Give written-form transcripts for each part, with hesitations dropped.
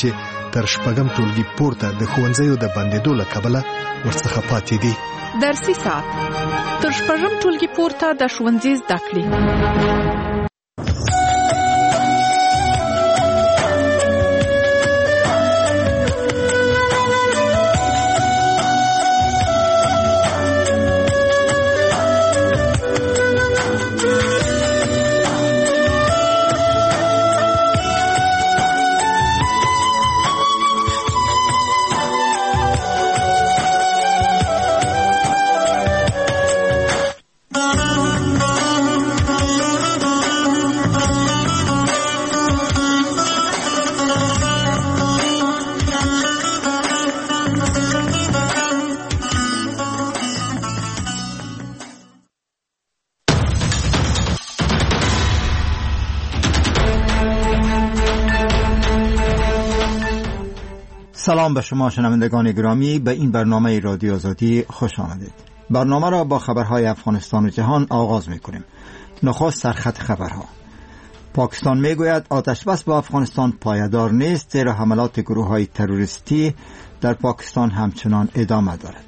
چې تر شپږم ټولګي پورته د ښوونځیو د بندېدو له کبله ورڅخه پاتې دي. درسي ساعت تر شپږم ټولګي پورته د ښوونځي زده کړې. سلام به شما شنوندگان گرامی، به این برنامه رادیو آزادی خوش آمدید. برنامه را با خبرهای افغانستان و جهان آغاز می‌کنیم. نخست سرخط خبرها. پاکستان میگوید آتش بس با افغانستان پایدار نیست، زیرا حملات گروه‌های تروریستی در پاکستان همچنان ادامه دارد.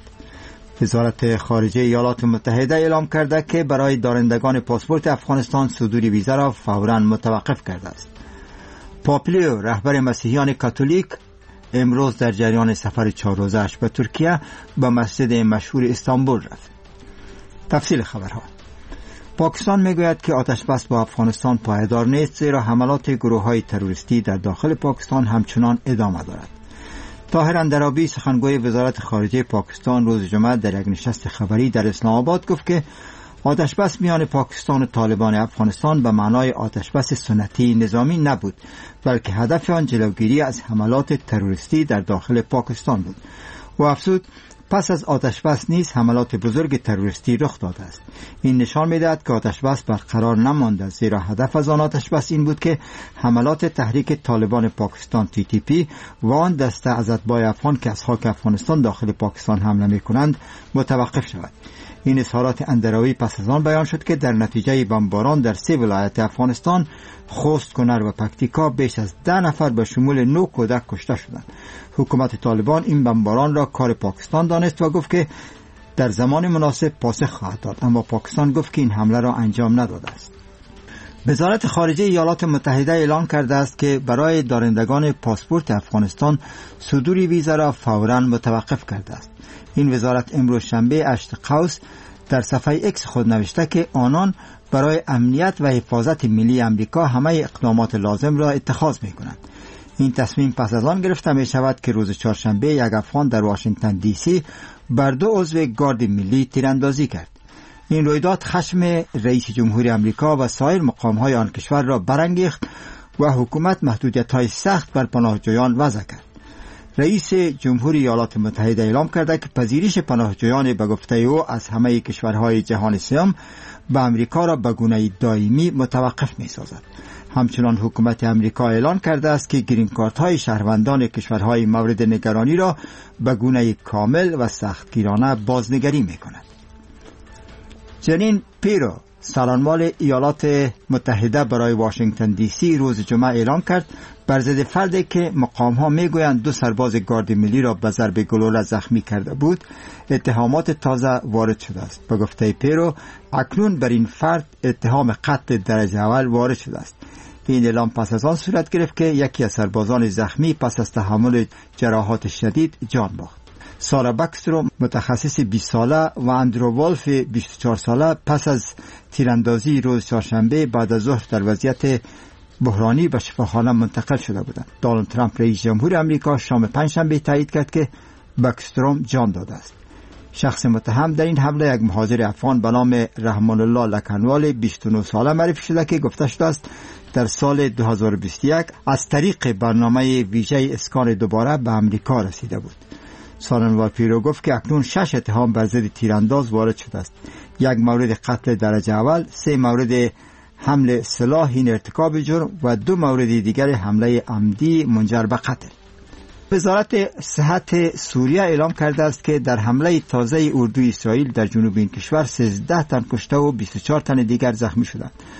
وزارت خارجه ایالات متحده اعلام کرده که برای دارندگان پاسپورت افغانستان صدور ویزا را فوراً متوقف کرده است. پاپ لیو رهبر مسیحیان کاتولیک امروز در جریان سفر 4 روزه‌اش به ترکیه به مسجد مشهور استانبول رفت. تفصیل خبرها. پاکستان میگوید که آتش بس با افغانستان پایدار نیست، زیرا حملات گروه‌های تروریستی در داخل پاکستان همچنان ادامه دارد. طاهر اندرابی سخنگوی وزارت خارجه پاکستان روز جمعه در یک نشست خبری در اسلام آباد گفت که آتش بس میان پاکستان و طالبان افغانستان به معنای آتش بس سنتی نظامی نبود، بلکه هدف آن جلوگیری از حملات تروریستی در داخل پاکستان بود. و افزود پس از آتش بس نیز حملات بزرگ تروریستی رخ داده است. این نشان می‌دهد که آتش بس برقرار نمانده، زیرا هدف از آن آتش بس این بود که حملات تحریک طالبان پاکستان TTP و آن دسته از اتباع افغان که از خاک افغانستان داخل پاکستان حمله می‌کنند متوقف شود. این اظهارات اندراوی پس از آن بیان شد که در نتیجه بمباران در 3 ولایت افغانستان خوست، کنر و پکتیکا بیش از 10 نفر به شمول 9 کودک کشته شدند. حکومت طالبان این بمباران را کار پاکستان دانست و گفت که در زمان مناسب پاسخ خواهد داد، اما پاکستان گفت که این حمله را انجام نداده است. وزارت خارجه ایالات متحده اعلام کرده است که برای دارندگان پاسپورت افغانستان صدور ویزا را فوراً متوقف کرده است. این وزارت امروز شنبه 8 قوس در صفحه اکس خود نوشته که آنان برای امنیت و حفاظت ملی امریکا همه اقدامات لازم را اتخاذ می‌کنند. این تصمیم پس از آن گرفته می شود که روز چهارشنبه یک افغان در واشنگتن دی سی بر 2 عضو گارد ملی تیراندازی کرد. این رویداد خشم رئیس جمهوری امریکا و سایر مقام‌های آن کشور را برانگیخت و حکومت محدودیت‌های سخت بر پناهجویان وضع کرد. رئیس جمهوری ایالات متحده اعلام کرده که پذیرش پناهجویان به گفته او از همه کشورهای جهان سوم به امریکا را به گونه دائمی متوقف می‌سازد. همچنان حکومت امریکا اعلان کرده است که گرین کارت های شهروندان کشورهای مورد نگرانی را به گونه کامل و سختگیرانه بازنگری می‌کند. جنین پیرو سرانمال ایالات متحده برای واشنگتن دی سی روز جمعه اعلام کرد بر ضد فردی که مقام‌ها میگویند 2 سرباز گارد ملی را به ضرب گلوله زخمی کرده بود اتهامات تازه وارد شده است. به گفته پیرو اکنون بر این فرد اتهام قتل درجه اول وارد شده است. این اعلام پس از آن صورت گرفت که یکی از سربازان زخمی پس از تحمل جراحات شدید جان باخت. سارا بکستروم متخصص 20 ساله و اندرو والف 24 ساله پس از تیراندازی روز چهارشنبه بعد از ظهر در وضعیت بحرانی به شفاخانه منتقل شده بودند. دونالد ترامپ رئیس جمهور آمریکا شام پنجشنبه تایید کرد که بکستروم جان داده است. شخص متهم در این حمله یک مهاجر افغان به نام رحمان الله لکنوال 29 ساله معرفی شده که گفته شده است در سال 2021 از طریق برنامه ویژه اسکان دوباره به آمریکا رسیده بود. سارنوال پیرو گفت که اکنون 6 اتهام بر ضد تیرانداز وارد شده است. 1 مورد قتل درجه اول، 3 مورد حمل سلاحی ارتکاب جرم و 2 مورد دیگر حمله عمدی منجر به قتل. وزارت صحت سوریه اعلام کرده است که در حمله تازه اردوی اسرائیل در جنوب این کشور 13 تن کشته و 24 تن دیگر زخمی شدند.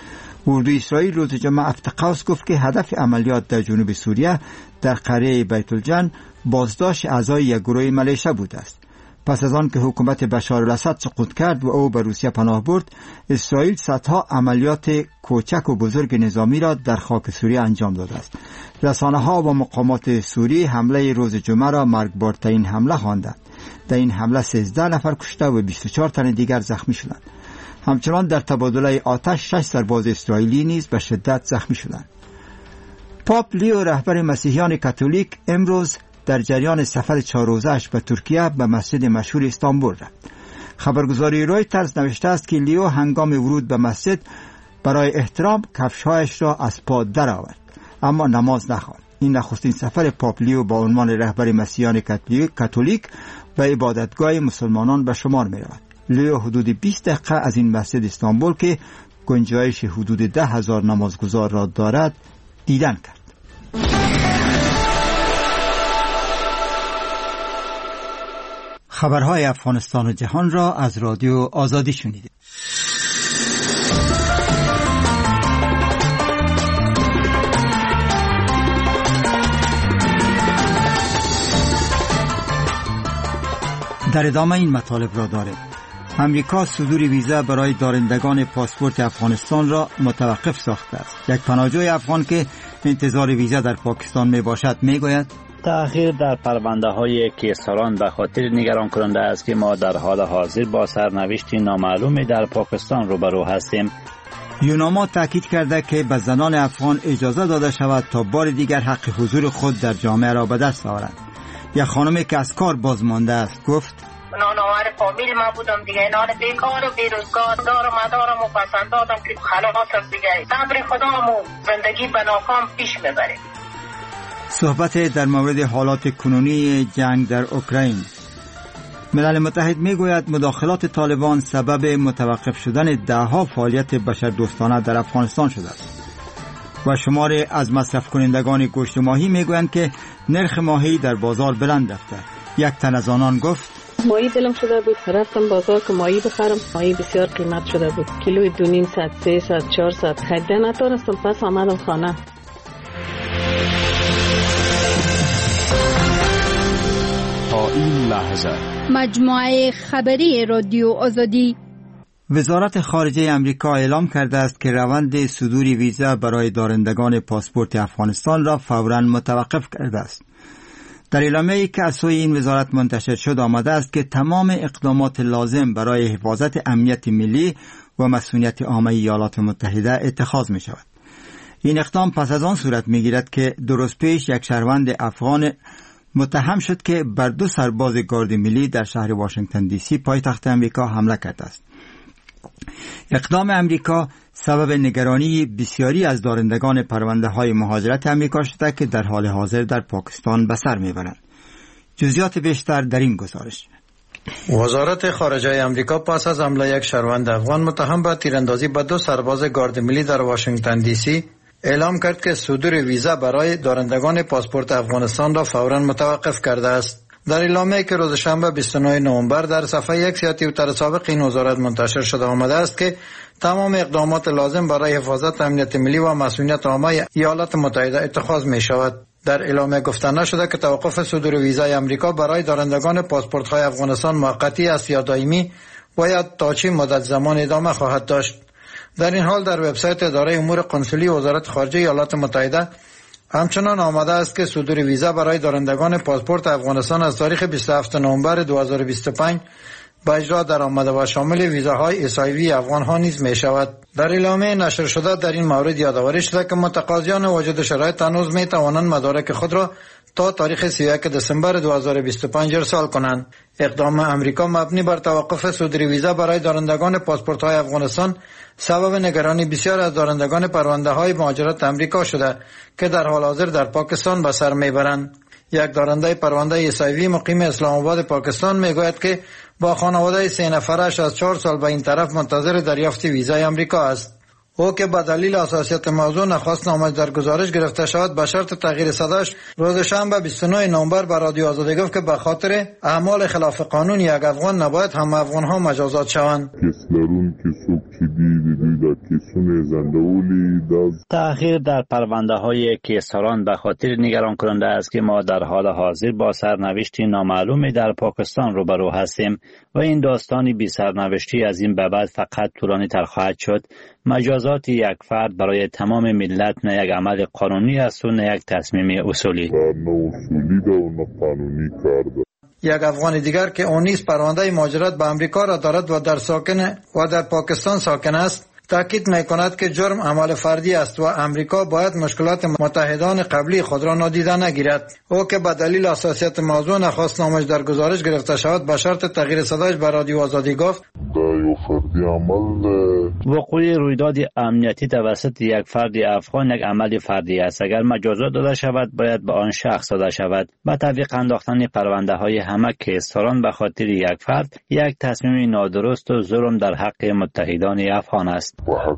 اردوی اسرائیل روز جمعه افتقاس گفت که هدف عملیات در جنوب سوریه در قریه بیت الجن بازداشت اعضای یک گروه ملیشه بوده است. پس از آن که حکومت بشار الاسد سقوط کرد و او به روسیه پناه برد، اسرائیل صدها عملیات کوچک و بزرگ نظامی را در خاک سوریه انجام داده است. رسانه‌ها و مقامات سوری حمله روز جمعه را مرگبارترین حمله خواندند. در این حمله 13 نفر کشته و 24 تن دیگر زخمی شدند. همچنان در تبادله آتش 6 سرباز اسرائیلی نیز به شدت زخمی شدند. پاپ لیو رهبر مسیحیان کاتولیک امروز در جریان سفر 4 روزه‌اش به ترکیه به مسجد مشهور استانبول رفت. خبرگزاری رویترز نوشته است که لیو هنگام ورود به مسجد برای احترام کفش‌هایش را از پا درآورد، اما نماز نخواند. این نخستین سفر پاپ لیو با عنوان رهبر مسیحیان کاتولیک به عبادتگاه مسلمانان به شمار می‌رود. لیو حدود 20 دقیقه از این مسجد استانبول که گنجایش حدود 10,000 نمازگزار را دارد دیدن کرد. خبرهای افغانستان و جهان را از رادیو آزادی شنیدید. در ادامه این مطالب را داریم. امریکا صدور ویزا برای دارندگان پاسپورت افغانستان را متوقف ساخته است. یک پناهجوی افغان که انتظار ویزا در پاکستان می باشد می گوید تأخیر در پرونده های کیسران به خاطر نگران کننده است که ما در حال حاضر با سرنوشتی نامعلومی در پاکستان روبرو هستیم. یوناما تاکید کرده که به زنان افغان اجازه داده شود تا بار دیگر حق حضور خود در جامعه را به دست آورند. یک خانمی که از کار بازمانده است گفت نانآور فامیل ما بودم دیگه، اینا بیکار و بیروزگار دارم مدارم و پسند دادم که خلاصم دیگه، صبر خدامو زندگی به ناکام پیش ببریم. صحبت در مورد حالات کنونی جنگ در اوکراین. ملل متحد میگوید مداخلات طالبان سبب متوقف شدن دهها فعالیت بشردوستانه در افغانستان شده است. و شماری از مصرف کنندگان گوشت ماهی میگویند که نرخ ماهی در بازار بلند رفته. یک تن از آنان گفت ماهی دلم شده بود رفتم بازار که ماهی بخرم، ماهی بسیار قیمت شده بود، کیلوی 200 300 400 خریده نتونستم، پس آمدم خانه. تا این لحظه مجموعه خبری رادیو آزادی. وزارت خارجه امریکا اعلام کرده است که روند صدور ویزا برای دارندگان پاسپورت افغانستان را فوراً متوقف کرده است. در اعلامیه‌ای که از سوی این وزارت منتشر شد آمده است که تمام اقدامات لازم برای حفاظت امنیت ملی و مسئولیت عامه ایالات متحده اتخاذ می شود. این اقدام پس از آن صورت می گیرد که درست پیش یک شهروند افغان متهم شد که بر 2 سرباز گارد ملی در شهر واشنگتن دی سی پایتخت امریکا حمله کرده است. اقدام امریکا سبب نگرانی بسیاری از دارندگان پرونده های مهاجرت امریکا شده که در حال حاضر در پاکستان به سر میبرند. جزئیات بیشتر در این گزارش. وزارت خارجه امریکا پس از حمله یک شهروند افغان متهم به تیراندازی به 2 سرباز گارد ملی در واشنگتن دی سی اعلام کرد که صدور ویزا برای دارندگان پاسپورت افغانستان را فوراً متوقف کرده است. در اعلامیه‌ای که روز شنبه 29 نوامبر در صفحه یک توییتر سابق این وزارت منتشر شده آمده است که تمام اقدامات لازم برای حفاظت امنیت ملی و مسئولیت عامه ایالات متحده اتخاذ می شود. در اعلامیه گفته نشده که توقف صدور ویزای امریکا برای دارندگان پاسپورت‌های افغانستان موقتی است یا دائمی و یا تا چه مدت زمان ادامه خواهد داشت. در این حال در وبسایت اداره امور قنسولی وزارت خارجه ایالات متحده همچنان آمده است که صدور ویزا برای دارندگان پاسپورت افغانستان از تاریخ 27 نوامبر 2025 به اجرا در آمده و شامل ویزاهای اسایوی افغان‌ها نیز می شود. در اعلامیه نشر شده در این مورد یادآوری شده که متقاضیان واجد شرایط هنوز می توانند مدارک خود را تا تاریخ 31 دسامبر 2025 ارسال کنند. اقدام امریکا مبنی بر توقف صدور ویزا برای دارندگان پاسپورت‌های افغانستان سبب نگرانی بسیار از دارندگان پرونده‌های مهاجرت امریکا شده که در حال حاضر در پاکستان به سر میبرند. یک دارنده پرونده اسایوی مقیم اسلام آباد پاکستان میگوید که با خانواده 3 نفرش از 4 سال به این طرف منتظر دریافت ویزای امریکا است. او که به دلیل حساسیت موضوع نخواست نامش در گزارش گرفته شود به شرط تغییر صداش روز شنبه 29 نوامبر به رادیو آزادی گفت که به خاطر اعمال خلاف قانون یک افغان نباید هم افغان‌ها مجازات شوند. تأخیر در پرونده‌های کیسران به خاطر نگران کننده است که ما در حال حاضر با سرنوشتی نامعلومی در پاکستان روبرو هستیم و این داستانی بی سرنوشتی از این به بعد فقط طولانی تر خواهد شد. مجازات یک فرد برای تمام ملت نه یک عمل قانونی است و نه یک تصمیم اصولی. یک افغان دیگر که اون نیز پرونده مهاجرت به امریکا را دارد و در پاکستان ساکن است تاکید می‌کند که جرم عمل فردی است و امریکا باید مشکلات متحدان قبلی خود را نادیده نگیرد. او که به دلیل حساسیت موضوع نخواست نامش در گزارش گرفته شود به شرط تغییر صدایش به رادیو آزادی گفت وقوع رویداد امنیتی توسط یک فرد افغان یک عمل فردی است. اگر مجازات داده شود باید به آن شخص داده شود. با تعویق انداختن پرونده‌های همه کیسران به خاطر یک فرد یک تصمیم نادرست و ظلم در حق متحدان افغان است.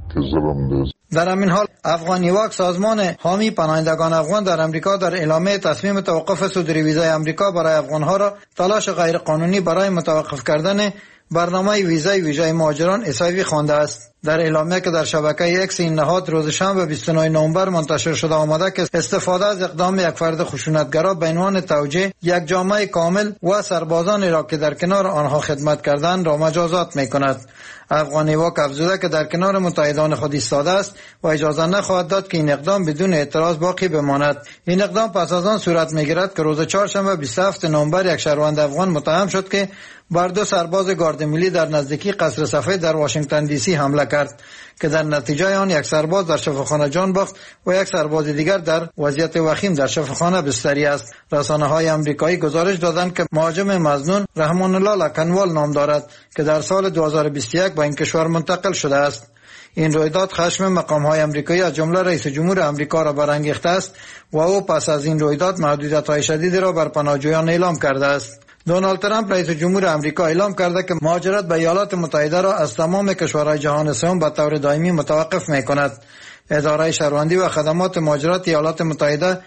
در همین حال افغانی واک سازمان حامی پناهندگان افغان در امریکا در اعلامیه تصمیم توقف صدور ویزای امریکا برای افغانها را تلاش غیرقانونی برای متوقف کردن برنامه ویزای ویژه مهاجران اسایوی خوانده است. در اعلامیه که در شبکه اکس این نهاد روز شنبه 29 نوامبر منتشر شده آمده که استفاده از اقدام یک فرد خشونتگرا به عنوان توجیه یک جامعه کامل و سربازانی را که در کنار آنها خدمت کردند را مجازات می‌کند. افغانی واک افزوده که در کنار متحدان خود ایستاده است و اجازه نخواهد داد که این اقدام بدون اعتراض باقی بماند. این اقدام پس از آن صورت می‌گیرد که روز چهارشنبه 27 نوامبر یک شهروند افغان متهم شد که بر دو سرباز گارد ملی در نزدیکی قصر سفید در واشنگتن دی سی حمله کرد که در نتیجه آن یک سرباز در شفاخانه جان باخت و یک سرباز دیگر در وضعیت وخیم در شفاخانه بستری است. رسانه‌های آمریکایی گزارش دادند که مهاجم مظنون رحمان الله لکنوال نام دارد که در سال 2021 به این کشور منتقل شده است. این رویداد خشم مقام‌های آمریکایی از جمله رئیس جمهور آمریکا را برانگیخته است و او پس از این رویداد محدودیت‌های شدیدی را بر پناهجویان اعلام کرده است. دونالد ترامپ رئیس جمهور آمریکا اعلام کرده که مهاجرت به ایالات متحده را از تمام کشورهای جهان سوم به طور دائمی متوقف می‌کند. اداره شهروندی و خدمات مهاجرت ایالات متحده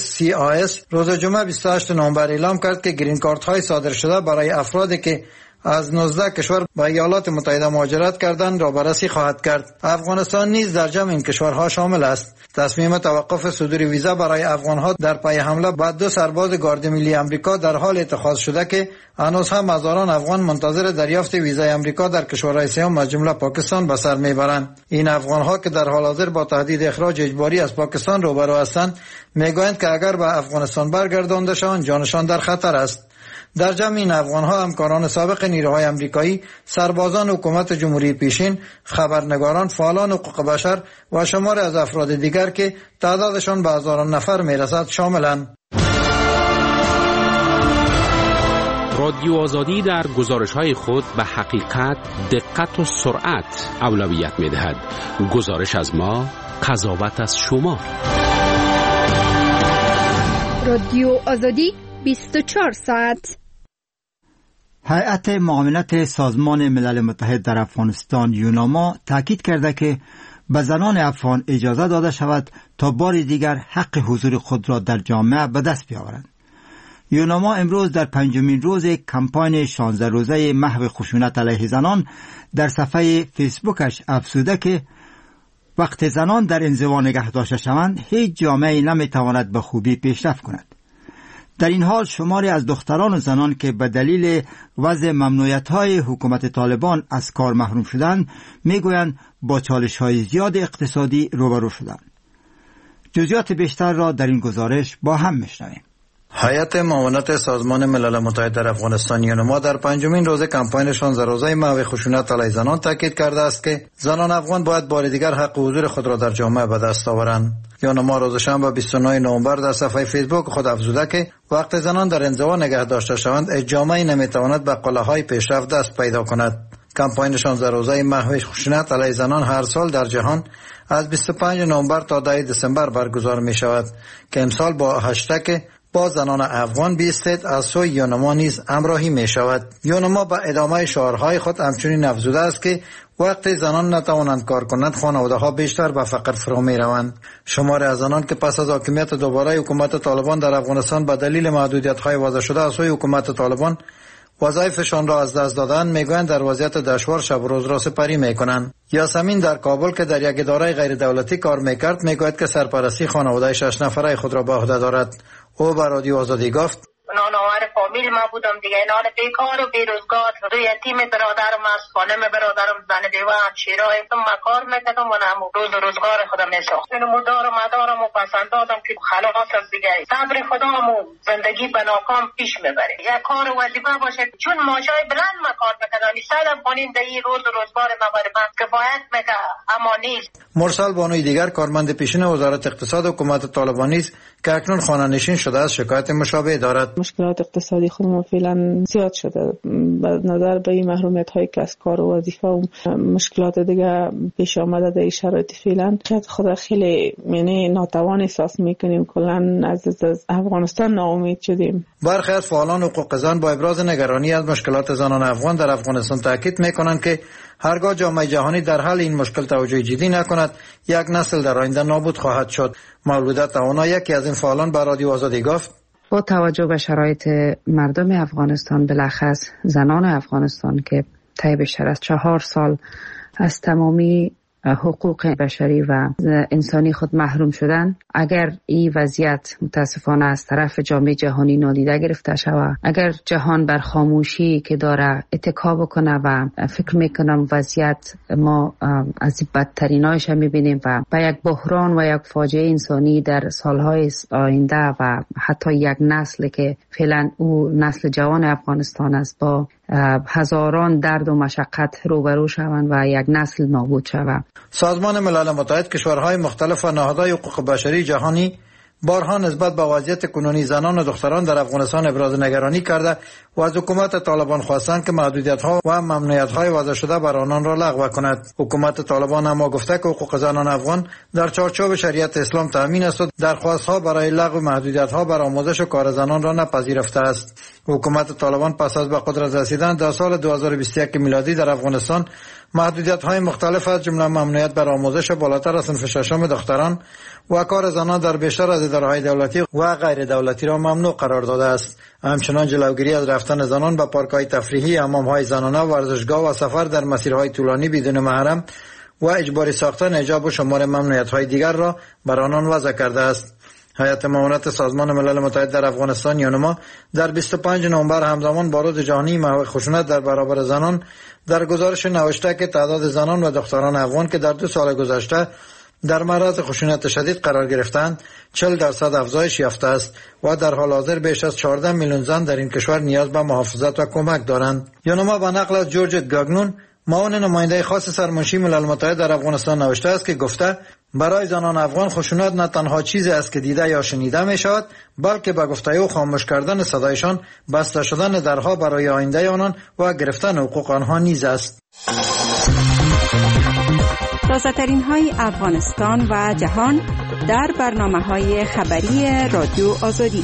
USCIS روز جمعه 28 نوامبر اعلام کرد که گرین کارت‌های صادر شده برای افرادی که از 19 کشور به ایالات متحده مهاجرت کردند را بررسی خواهد کرد. افغانستان نیز در جمع این کشورها شامل است. تصمیم توقف صدور ویزا برای افغانها در پی حمله به دو سرباز گارد ملی آمریکا در حال اتخاذ شده که هنوز هم هزاران افغان منتظر دریافت ویزای آمریکا در کشورهای سوم از جمله پاکستان به سر میبرند. این افغانها که در حال حاضر با تهدید اخراج اجباری از پاکستان روبرو هستند میگویند که اگر به افغانستان برگردانده شوند جانشان در خطر است. در جمع این افغان‌ها همکاران سابق نیروهای آمریکایی، سربازان حکومت جمهوری پیشین، خبرنگاران، فعالان حقوق بشر و شماری از افراد دیگر که تعدادشان به هزاران نفر میرسد شاملند. رادیو آزادی در گزارش‌های خود به حقیقت، دقت و سرعت اولویت می‌دهد. گزارش از ما، قضاوت از شما. رادیو آزادی 24 ساعت. هیئت معاونت سازمان ملل متحد در افغانستان یوناما تاکید کرده که به زنان افغان اجازه داده شود تا بار دیگر حق حضور خود را در جامعه به دست بیاورند. یوناما امروز در 5مین روز کمپاین 16 روزه محو خشونت علیه زنان در صفحه فیسبوکش افزوده که وقت زنان در انزوا نگه داشته شوند هیچ جامعه‌ای نمیتواند به خوبی پیشرفت کند. در این حال شماری از دختران و زنان که به دلیل وضع ممنوعیت‌های حکومت طالبان از کار محروم شدند میگویند با چالش‌های زیاد اقتصادی روبرو شدند. جزئیات بیشتر را در این گزارش با هم میشنویم. هیئت معاونت سازمان ملل متحد در افغانستان یوناما در 5مین روز کمپاین 16 روزه محو خشونت علیه زنان تاکید کرده است که زنان افغان باید بار دیگر حق حضور خود را در جامعه به دست آورند. یوناما روز شنبه 29 نوامبر در صفحه فیسبوک خود افزوده که وقت زنان در انزوا نگه داشته شوند هیچ جامعه‌ای نمیتواند به قله‌های پیشرفت دست پیدا کند. کمپاین 16 روزه محو خشونت علیه زنان هر سال در جهان از 25 نوامبر تا 10 دسامبر برگزار می شود که امسال با هشتگ با زنان افغان بیستید از سوی یوناما نیز همراهی می شود. یوناما با ادامه شعارهای خود همچنین افزوده است که وقتی زنان نتوانند کار کنند خانواده ها بیشتر به فقر فرو می روند. شماری از زنان که پس از حاکمیت دوباره حکومت طالبان در افغانستان به دلیل محدودیت های وضع شده از سوی حکومت طالبان وظایفشان را از دست دادند میگویند در وضعیت دشوار شب و روز را سپری میکنند. یاسمین در کابل که در یک اداره غیر دولتی کار میکرد میگوید که سرپرستی خانواده 6 نفره خود را به عهده دارد. او به رادیو آزادی گفت نانآور فامیل ما بودم دیگه، اینا بیکار و بیروزگار، دو یتیم برادرم از خانم برادرم زن بیوه شیرا ایتم ما کار میکردم و نمو روز روزگار خودم میساخت. اینو مدار و مدارم و پسندادم که خلاص از دیگه صبر خودم و زندگی به ناکام پیش میبره. یک کار وظیفه باشه چون ماشای بلند ما کار میکردم سالم بانیم در این روز روزگار ما بره من کفایت میکه اما نیست. مرسل بانوی دیگر کارمند پیشین وزارت اقتصاد حکومت طالبانی است که اکنون خانه نشین شده است شکایت مشابه دارد. مشکلات اقتصادی خودمون فعلا زیاد شده به نظر به این محرومیت های که از کار و وظیفه و مشکلات دیگه پیش آمده در این شرایط فعلا شاید خود خیلی یعنی ناتوان احساس میکنیم، کلا از افغانستان ناامید شدیم. برخی از فعالان حقوق زن با ابراز نگرانی از مشکلات زنان افغان در افغانستان تاکید میکنند که هرگاه جامعه جهانی در حل این مشکل توجه جدی نکند یک نسل در آینده نابود خواهد شد. مولوده توانا یکی از این فعالان به رادیو آزادی گفت با توجه به شرایط مردم افغانستان بالاخص زنان افغانستان که طی بیشتر از 4 سال از تمامی حقوق بشری و انسانی خود محروم شدن، اگر این وضعیت متاسفانه از طرف جامعه جهانی نادیده گرفته شود، اگر جهان بر خاموشی که داره اتکا بکنه و فکر میکنم وضعیت ما از بدترینایش میبینیم و به یک بحران و یک فاجعه انسانی در سالهای آینده و حتی یک نسل که فعلا او نسل جوان افغانستان است با هزاران درد و مشقت روبرو شوند و یک نسل نابود شود. سازمان ملل متحد، کشورهای مختلف و نهادهای حقوق بشری جهانی بارها نسبت به وضعیت کنونی زنان و دختران در افغانستان ابراز نگرانی کرده و از حکومت طالبان خواستند که محدودیت‌ها و ممنوعیت‌های وضع شده بر آنان را لغو کند. حکومت طالبان اما گفته که حقوق زنان افغان در چارچوب شریعت اسلام تامین است و درخواست‌ها برای لغو محدودیت‌ها بر آموزش و کار زنان را نپذیرفته است. حکومت طالبان پس از به قدرت رسیدن در سال 2021 میلادی در افغانستان محدودیت‌های مختلف از جمله ممنوعیت بر آموزش بالاتر از صنف ششم دختران و کار زنان در بیشتر از اداره‌های دولتی و غیر دولتی را ممنوع قرار داده است. همچنان جلوگیری از رفتن زنان به پارک‌های تفریحی، حمام‌های زنانه، ورزشگاه و سفر در مسیرهای طولانی بدون محرم و اجباری ساختن حجاب و شمار ممنوعیت‌های دیگر را بر آنان وضع کرده است. هیئت معاونت سازمان ملل متحد در افغانستان یونما در 25 نوامبر همزمان با روز جهانی محو خشونت در برابر زنان در گزارش نوشته که تعداد زنان و دختران افغان که در 2 سال گذشته در معرض خشونت شدید قرار گرفتند 40% افزایش یافته است و در حال حاضر بیش از 14 میلیون زن در این کشور نیاز به محافظت و کمک دارند. یونما به نقل از جورج گاگنون، معاون نماینده خاص سرمنشی ملل متحد در افغانستان نوشته است که گفته برای زنان افغان خشونت نه تنها چیزی است که دیده یا شنیده می شود، بلکه به گفتگو و خاموش کردن صدایشان بسته شدن درها برای آینده آنان و گرفتن حقوق آنها نیز است. تازه‌ترین های افغانستان و جهان در برنامه‌های خبری رادیو آزادی.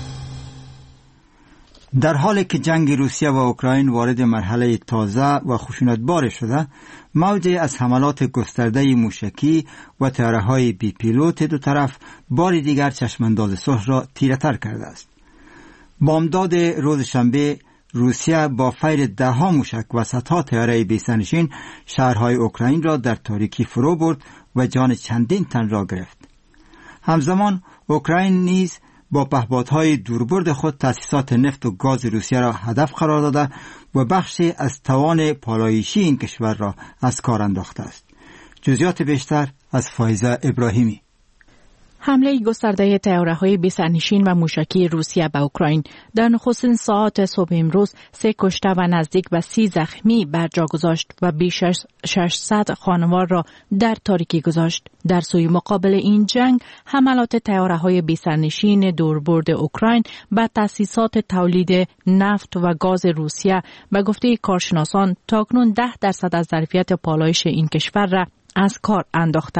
در حالی که جنگ روسیه و اوکراین وارد مرحله تازه و خشونتبار شده، موج از حملات گسترده موشکی و طیاره‌های بی پیلوت دو طرف بار دیگر چشمانداز صلح را تیره‌تر کرده است. بامداد روز شنبه روسیه با فیر 10 موشک و صدها طیاره بی‌سرنشین شهرهای اوکراین را در تاریکی فرو برد و جان چندین تن را گرفت. همزمان اوکراین نیز با پهپادهای دوربرد خود تأسیسات نفت و گاز روسیه را هدف قرار داده و بخشی از توان پالایشی این کشور را از کار انداخته است. جزئیات بیشتر از فایزه ابراهیمی. حمله گسترده طیاره‌های بی‌سرنشین و موشکی روسیه به اوکراین در نخستین ساعات صبح امروز 3 کشته و نزدیک به 30 زخمی بر جا گذاشت و بیش از 600 خانوار را در تاریکی گذاشت. در سوی مقابل این جنگ، حملات طیاره‌های بی‌سرنشین دوربرد اوکراین به تأسیسات تولید نفت و گاز روسیه به گفته کارشناسان تاکنون 10% از ظرفیت پالایش این کشور را از کار انداخته است.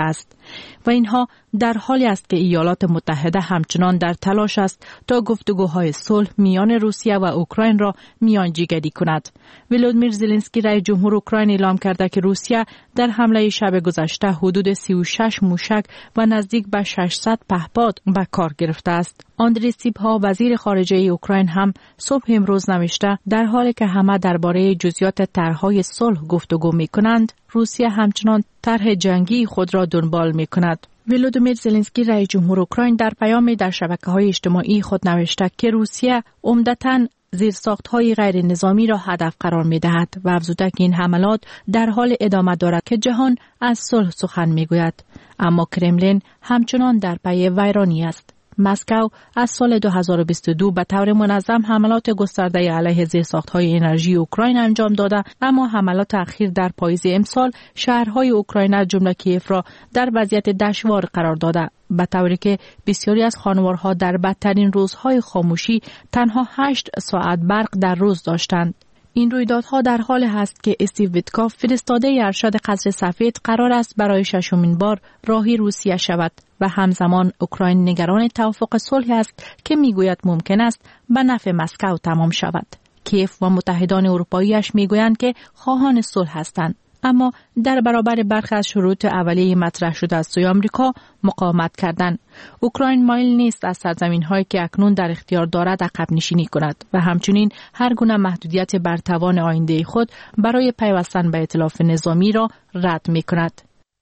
و اینها در حالی است که ایالات متحده همچنان در تلاش است تا گفتگوهای صلح میان روسیه و اوکراین را میانجیگری کند. ولودیمیر زلنسکی رئیس جمهور اوکراین اعلام کرده که روسیه در حمله شب گذشته حدود 36 موشک و نزدیک به 600 پهپاد به کار گرفته است. آندری سیبها وزیر خارجه اوکراین هم صبح امروز نوشته در حالی که همه درباره جزئیات طرح‌های صلح گفتگو می‌کنند، روسیه همچنان طرح جنگی خود را دنبال می‌کند. ولودیمیر زلنسکی رئیس جمهور اوکراین در پیامی در شبکه‌های اجتماعی خود نوشته که روسیه عمدتاً زیرساخت‌های غیر نظامی را هدف قرار می‌دهد و افزوده که این حملات در حال ادامه دارد که جهان از صلح سخن می‌گوید، اما کرملین همچنان در پی ویرانی است. مسکو از سال 2022 به طور منظم حملات گسترده علیه زیرساخت‌های انرژی اوکراین انجام داده، اما حملات اخیر در پاییز امسال شهرهای اوکراین از جمله کیف را در وضعیت دشوار قرار داده، به طوری که بسیاری از خانوارها در بدترین روزهای خاموشی تنها 8 ساعت برق در روز داشتند. این رویدادها در حال است که استیو ویتکاف فرستاده ارشد قصر سفید قرار است برای 6مین بار راهی روسیه شود و همزمان اوکراین نگران توافق صلح است که میگوید ممکن است به نفع مسکو تمام شود. کیف و متحدان اروپاییش میگویند که خواهان صلح هستند، اما در برابر برخی از شروط اولیه مطرح شده از سوی آمریکا مقاومت کردند. اوکراین مایل نیست از سرزمین‌هایی که اکنون در اختیار دارد عقب نشینی کند و همچنین هر گونه محدودیت بر توان آینده خود برای پیوستن به ائتلاف نظامی را رد می‌کند.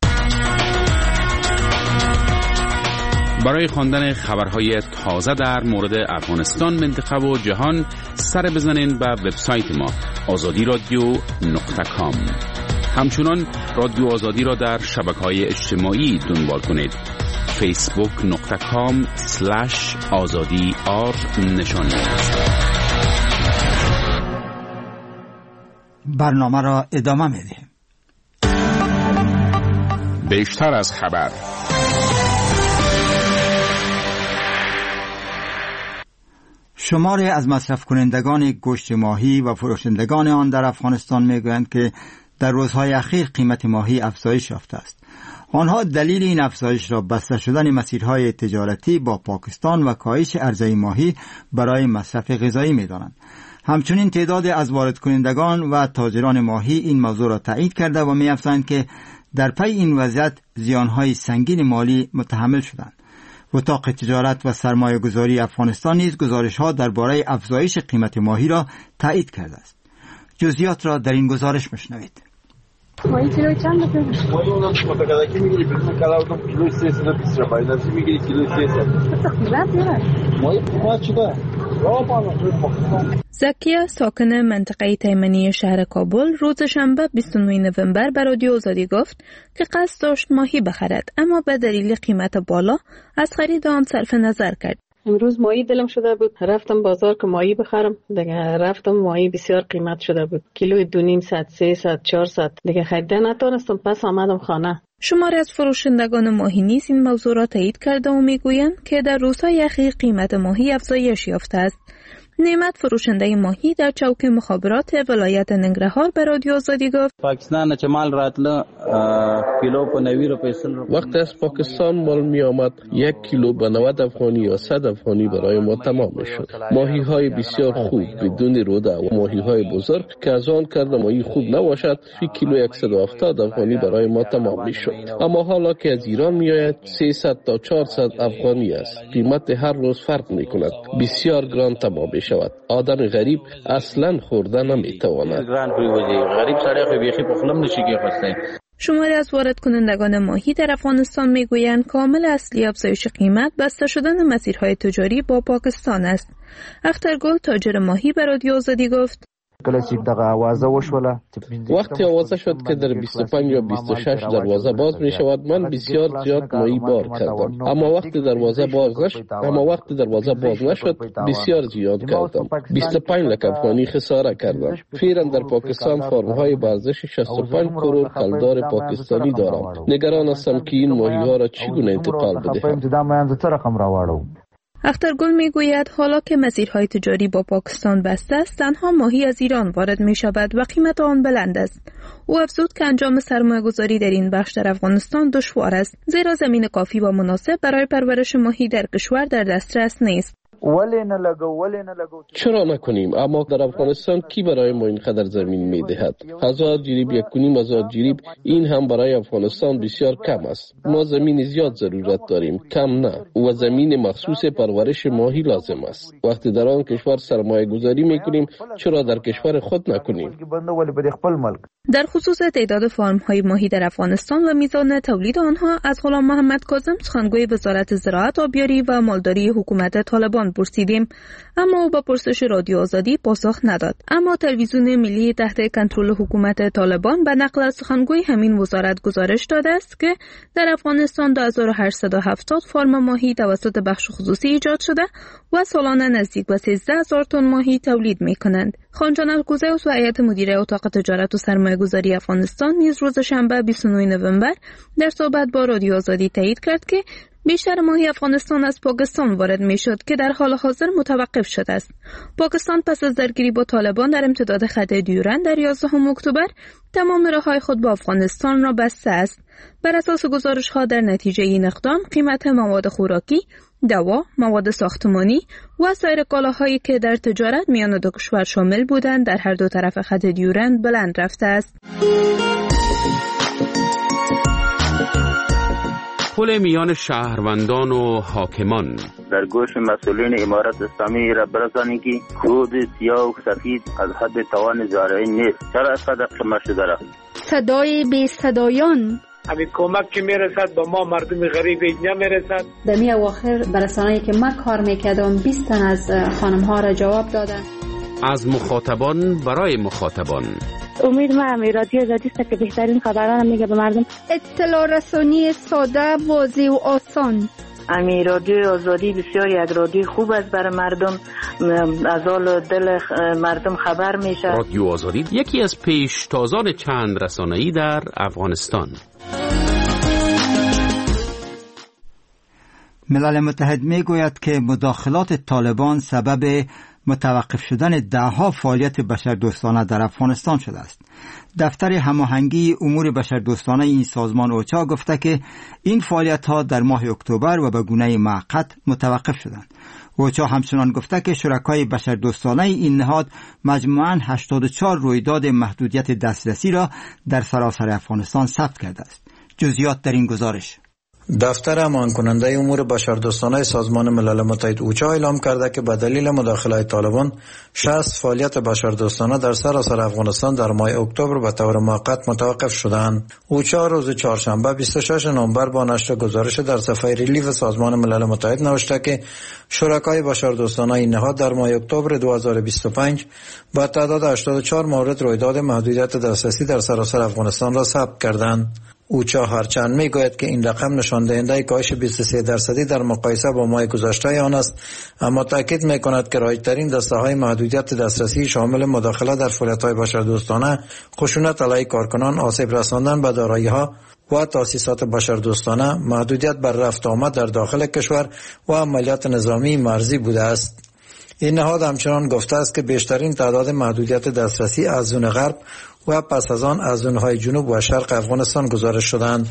برای خواندن خبرهای تازه در مورد افغانستان، منطقه و جهان سر بزنین به وبسایت ما azadiradio.com. همچنان رادیو آزادی را در شبکه‌های اجتماعی دنبال کنید. facebook.com/azadi نشان است. برنامه را ادامه میدیم. بیشتر از خبر. شماری از مصرف کنندگان گوشت ماهی و فروشندگان آن در افغانستان میگویند که در روزهای اخیر قیمت ماهی افزایش یافته است. آنها دلیل این افزایش را بسته شدن مسیرهای تجارتی با پاکستان و کاهش عرضه ماهی برای مصرف غذایی می‌دانند. همچنین تعداد از وارد کنندگان و تاجران ماهی این موضوع را تایید کرده و می‌افزایند که در پی این وضعیت زیانهای سنگین مالی متحمل شدند. اتاق تجارت و سرمایه گذاری افغانستان نیز گزارش‌ها درباره افزایش قیمت ماهی را تایید کرده است. جزئیات را در این گزارش مشنوید. ماهی کیلو چند بده؟ ماهی اون متقاعدکی میگیری بدون کلاوتم کیلو 320 روپیه درسی میگیری کیلو 300. ماهی چقدر؟ زکیه ساکن منطقه تیمنی شهر کابل روز شنبه 29 نوامبر به رادیو آزادی گفت که قصد داشت ماهی بخرد، اما به دلیل قیمت بالا از خرید آن صرف نظر کرد. امروز ماهی دلم شده بود، رفتم بازار که ماهی بخرم، دیگه رفتم ماهی بسیار قیمت شده بود، کیلوی 200 300 400 دیگه خریدن نتونستم، پس آمدم خانه. شماری از فروشندگان ماهی نیز این موضوع را تایید کرده و میگویند که در روزهای اخیر قیمت ماهی افزایش یافته است. نعمت فروشنده ماهی در چوک مخابرات ولایت ننگرهار به رادیو آزادی گفت پاکستان چه مال راتله کیلو په 90 روپیه وقتی از پاکستان مال می آمد 1 کیلو به 90 افغانی یا 100 افغانی برای ما تمام می شد. ماهی های بسیار خوب بدون روده و ماهی های بزرگ که از آن کرده ماهی خوب نباشد فی کیلو 170 افغانی برای ما تمام می شد. اما حالا که از ایران می آید 300 تا 400 افغانی است. قیمت هر روز فرق می کند. بسیار گران تمام می شود. آدم غریب اصلا خورده نمی تواند. غریب سړی خو بیخي په خلم نشي کېښستی. شماری از وارد کنندگان ماهی در افغانستان میگویند کامل اصلی افزایش قیمت بسته شدن مسیرهای تجاری با پاکستان است. اخترگل تاجر ماهی به رادیو آزادی گفت وقتی آوازه شد که در 25 یا 26 دروازه باز می شود من بسیار زیاد ماهی بار کردم، اما وقتی دروازه باز نشد بسیار زیاد کردم. 25 لک افغانی خساره کردم. فعلا در پاکستان فرم‌های ارزش 65 کرور کلدار پاکستانی دارم. نگران هستم که این ماهی ها را چگونه انتقال بدهم. اخترگل میگوید حالا که مسیرهای تجاری با پاکستان بسته است، تنها ماهی از ایران وارد می شود و قیمت آن بلند است. او افزود که انجام سرمایه‌گذاری در این بخش در افغانستان دشوار است، زیرا زمین کافی و مناسب برای پرورش ماهی در کشور در دسترس نیست. چرا نکنیم؟ اما در افغانستان کی برای ما اینقدر زمین میدهد؟ 1000 جریب 1.5 جریب، این هم برای افغانستان بسیار کم است. ما زمین زیاد ضرورت داریم، کم نه، و زمین مخصوص پرورش ماهی لازم است. وقتی در آن کشور سرمایه گذاری میکنیم، چرا در کشور خود نکنیم؟ در خصوص تعداد فارم های ماهی در افغانستان و میزان تولید آنها از غلام محمد کاظم، سخنگوی وزارت زراعت، آبیاری و مالداری حکومت طالبان پرسیدیم، اما او با پرسش رادیو آزادی پاسخ نداد. اما تلویزیون ملی تحت کنترل حکومت طالبان به نقل از سخنگوی همین وزارت گزارش داده است که در افغانستان 2870 فارم ماهی توسط بخش خصوصی ایجاد شده و سالانه نزدیک به 13000 تن ماهی تولید می‌کنند. خانجان الکوزئوس و هیئت مدیره اتاق تجارت و سرمایه‌گذاری افغانستان نیز روز شنبه 29 نوامبر در صحبت با رادیو آزادی تایید کرد که بیشتر ماهی افغانستان از پاکستان وارد می شد که در حال حاضر متوقف شده است. پاکستان پس از درگیری با طالبان در امتداد خط دیورند در 11 اکتبر تمام راههای خود با افغانستان را بسته است. بر اساس گزارش‌ها در نتیجه این اقدام قیمت مواد خوراکی، دوا، مواد ساختمانی و سایر کالاهایی که در تجارت میان دو کشور شامل بودند در هر دو طرف خط دیورند بلند رفته است. پل میان شهروندان و حاکمان در گوش مسئولین امارت اسلامی را برسانید که خود سیاه و سفید از حد توان زارعین نیست. چرا اینقدر قیمت شده را؟ صدای بی صدایان، همین کمک که میرسد با ما مردم غریب نمیرسد. در می اواخر برسانه‌ای که من کار میکردم 20 تن از خانم ها را جواب دادن. از مخاطبان برای مخاطبان. امید ما رادیو آزادی است که بهترین خبران میگه به مردم. اطلاع رسانی ساده، واضح و آسان. رادیو آزادی بسیار یک رادیو خوب است برای مردم، از حال دل مردم خبر میشه. رادیو آزادی یکی از پیشتازان چند رسانه‌ای در افغانستان. ملل متحد میگوید که مداخلات طالبان سبب متوقف شدن دهها فعالیت بشردوستانه در افغانستان شده است. دفتر هماهنگی امور بشردوستانه این سازمان اوچا گفته که این فعالیت‌ها در ماه اکتبر و به گونه موقت متوقف شدند. اوچا همچنان گفته که شرکای بشردوستانه این نهاد مجموعاً 84 رویداد محدودیت دسترسی را در سراسر افغانستان ثبت کرده است. جزئیات در این گزارش. دفتر امان کننده امور بشردوستانه سازمان ملل متحد اوچا اعلام کرده که به دلیل مداخله طالبان 60 فعالیت بشردوستانه در سراسر افغانستان در ماه اکتبر به طور موقت متوقف شدند. اوچا روز چهارشنبه 26 نوامبر با نشر گزارش در صفحه ریلیف سازمان ملل متحد نوشته که شرکای بشردوستانه این نهاد در ماه اکتبر 2025 با تعداد 84 مورد رویداد محدودیت دسترسی در سراسر افغانستان را ثبت کردند. اوچا هرچند میگوید که این رقم نشان دهنده کاهش 23% در مقایسه با ماه گذشته آن است، اما تاکید میکند که رایج‌ترین دسته‌های محدودیت دسترسی شامل مداخله در فعالیت‌های بشردوستانه، خشونت علیه کارکنان، آسیب رساندن به دارایی‌ها و تأسیسات بشردوستانه، محدودیت بر رفت آمد در داخل کشور و عملیات نظامی مرزی بوده است. این نهاد همچنان گفته است که بیشترین تعداد محدودیت دسترسی از زون غرب و پس از آن از زونهای جنوب و شرق افغانستان گزارش شدند.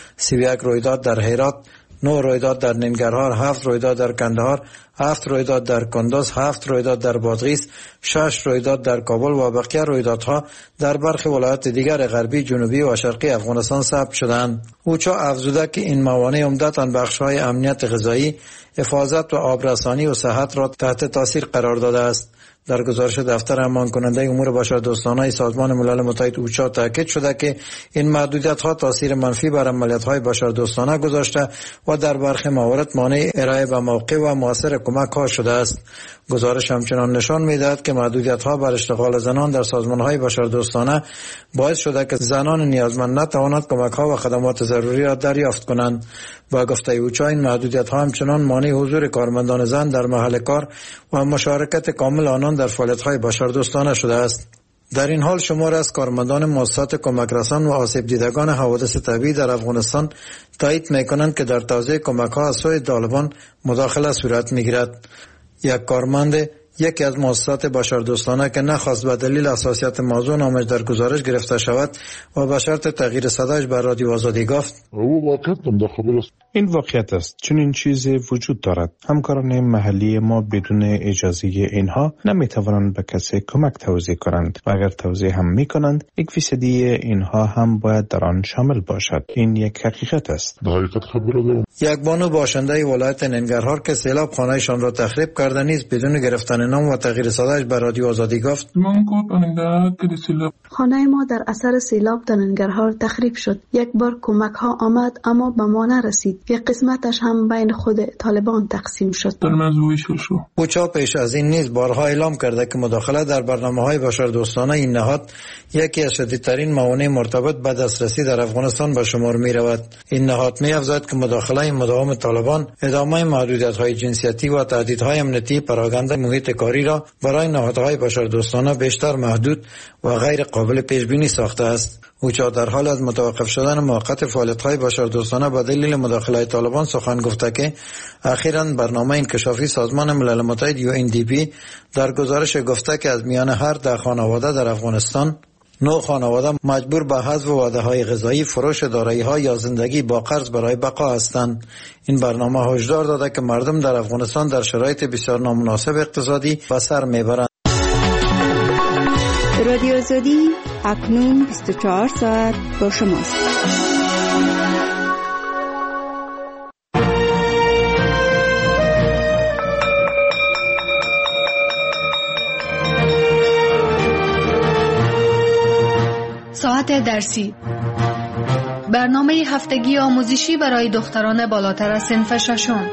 31 رویداد در هرات، 9 رویداد در ننگرهار، 7 رویداد در کندهار، 7 رویداد در کندز، 7 رویداد در بادغیس، 6 رویداد در کابل و بقیه رویدادها در برخی ولایات دیگر غربی، جنوبی و شرقی افغانستان ثبت شدند. اوچا افزوده که این موانع عمدتاً بخش‌های امنیت غذایی، حفاظت و آبرسانی و صحت را تحت تاثیر قرار داده است. در گزارش دفتر امان کننده امور بشردوستانه سازمان ملل متحد اوچا تاکید شده که این محدودیت‌ها تاثیر منفی بر عملیات‌های بشردوستانه گذاشته و در برخی موارد مانع ارائه به موقع و مؤثر کمک‌ها شده است. گزارش همچنان نشان می‌دهد که محدودیت‌ها بر اشتغال زنان در سازمان‌های بشردوستانه باعث شده که زنان نیازمند نتوانند کمک‌ها و خدمات ضروری را دریافت کنند. با گفته اوچا این محدودیت‌ها همچنان مانع حضور کارمندان زن در محل کار و مشارکت کامل آنان در فعالیت‌های بشردوستانه شده است. در این حال شمار از کارمندان مؤسسات کمک رسان و آسیب دیدگان حوادث طبیعی در افغانستان تایید میکنند که در توزیع کمک ها از سوی طالبان مداخله صورت میگیرد. یک کارمند یکی از مؤسسات بشردوستانه که نخواست به دلیل حساسیت موضوع نامش در گزارش گرفته شود و به شرط تغییر صدایش بر رادیو آزادی گفت: این واقعیت است، چون این چیزی وجود دارد. همکاران محلی ما بدون اجازه اینها نمیتوانند به کسی کمک توزیع کنند و اگر توزیع هم میکنند 1% اینها هم باید در آن شامل باشد. این یک حقیقت است. یک بانو باشنده ولایت ننگرهار که سیلاب خانه‌شان را تخریب کرده نیز بدون گرفتن نام و تغییر صدایش بر رادیو آزادی گفت: خانه ما در اثر سیلاب در ننگرهار تخریب شد. یک بار کمک ها آمد اما به ما نرسید. یک قسمتش هم بین خود طالبان تقسیم شد. اوچا پیش از این نیز بارها اعلام کرده که مداخله در برنامه‌های بشردوستانه این نهاد یکی از شدیدترین موانع مرتبط به دسترسی در افغانستان به شمار می رود. این نهاد می افزاید که مداخله مداوم طالبان ادامه محدودیت‌های جنسیتی و تهدیدهای امنیتی پراکنده محیط کاری را برای نهادهای بشردوستانه بیشتر محدود و غیر قابل پیش بینی ساخته است. اوچا در حال از متوقف شدن موقت فعالیت‌های بشردوستانه به دلیل مداخله طالبان سخن گفته که اخیراً برنامه انکشافی سازمان ملل متحد UNDP در گزارش گفته که از میان هر 10 خانواده در افغانستان 9 خانواده مجبور به حذف وعده‌های غذایی، فروش دارایی‌ها یا زندگی با قرض برای بقا هستند. این برنامه هشدار داده که مردم در افغانستان در شرایط بسیار نامناسب اقتصادی به سر میبرند. رادیو آزادی اکنون 24 ساعت با شماست. ساعت درسی، برنامه هفتگی آموزشی برای دختران بالاتر از صنف ششم.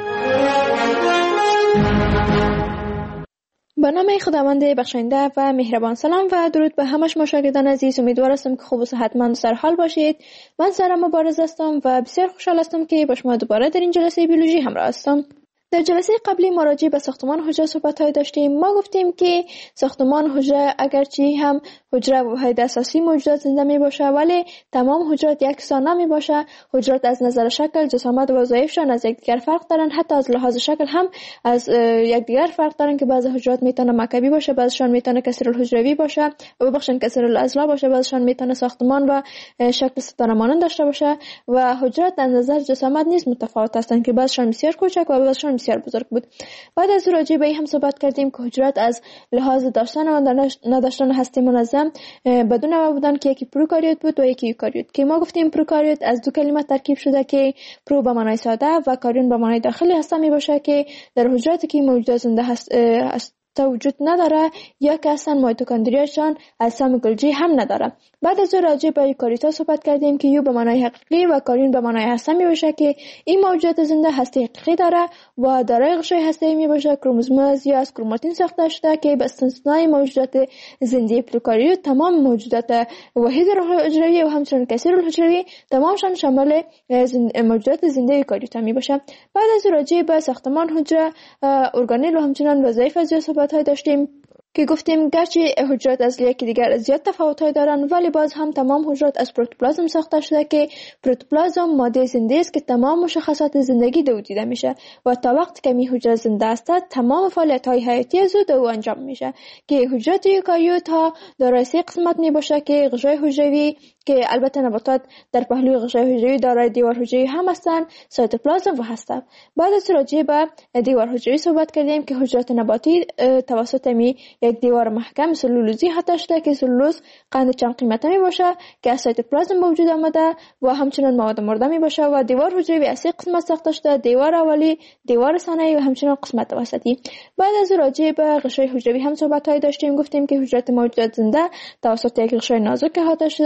با نام خداوند بخشنده و مهربان. سلام و درود به همه شما شاگردان عزیز. امیدوار هستم که خوب و صحتمند و سر حال باشید. من سارا مبارز هستم و بسیار خوشحال هستم که با شما دوباره در این جلسه بیولوژی همراه هستم. در جلسه قبلی ما راجع به ساختمان حجره صحبت‌های داشتیم. ما گفتیم که ساختمان حجره اگرچه هم حجره واحد اساسی موجودات زنده می باشه ولی تمام حجرات یکسان نمی باشه. حجرات از نظر شکل، جسامت و وظایفشان از یکدیگر فرق دارن. حتی از لحاظ شکل هم از یکدیگر فرق دارن که بعضی حجرات میتونه مکعبی باشه، بعضیشان میتونه کثیرالحجروی باشه و بخشن کثیرالاضلاع باشه، بعضیشان میتونه ساختمان و شکل ستاره مانند داشته باشه و حجرات از نظر جسامت نیز متفاوت هستند که بعضیشان بسیار کوچک و بعضیشان بسیار بزرگ بود. بعد از راجع به این هم صحبت کردیم که حجرات از لحاظ داشتن و نداشتن هسته منظم به دو نوع بودن که یکی پروکاریوت بود و یکی یوکاریوت. که ما گفتیم پروکاریوت از دو کلمه ترکیب شده که پرو به معنای ساده و کاریون به معنای داخلی هسته می باشه که در حجراتی که موجودات زنده هست وجود نداره یا که اصلا میتوکندریاشان اجسام گلجی هم نداره. بعد از راجع به یوکاریوتا صحبت کردیم که یو به معنای حقیقی و کاریون به معنای هسته می باشه که این موجودات زنده هسته حقیقی داره و دارای غشای هسته می باشه. کروموزوم یا از کروماتین ساخته شده که به استثنای موجودات زنده پروکاریوت تمام موجودات واحد حجروی و همچنین کثیرالحجروی تمامشان شامل موجودات زنده یوکاریوتا می باشه. بعد از راجع به ساختمان حجره، ارگانل و همچنین وظایف از صحبت‌های داشتیم که گفتیم گرچه حجرات از یکی دیگر زیاد تفاوت‌های دارن ولی باز هم تمام حجرات از پروتوپلازم ساخته شده که پروتوپلازم ماده زنده است که تمام مشخصات زندگی دو دیده میشه و تا وقتی که می حجره زنده است تمام فعالیت‌های حیاتی از او انجام میشه. که حجرات یوکاریوت ها دارای 3 قسمت می باشه که غشای حجروی که البته نباتات در پهلوی غشای حجروی دارای دیوار حجروی هم هستن، سایتوپلازم و هستن. بعد از راجع به دیوار حجروی صحبت کردیم که حجرات نباتی توسط یک دیوار محکم سلولوزی حتی شده که سلولوز قند چند قیمته می باشه که از سایتوپلازم به وجود آمده و همچنین مواد مرده می باشه و دیوار حجروی از 3 قسمت ساخته شده: دیوار اولی، دیوار ثانوی و همچنین قسمت وسطی. بعد از راجع به غشای حجروی هم صحبت های داشتیم. گفتیم که حجرات موجودات زنده توسط یک غشای نازک احاطه شده که غشای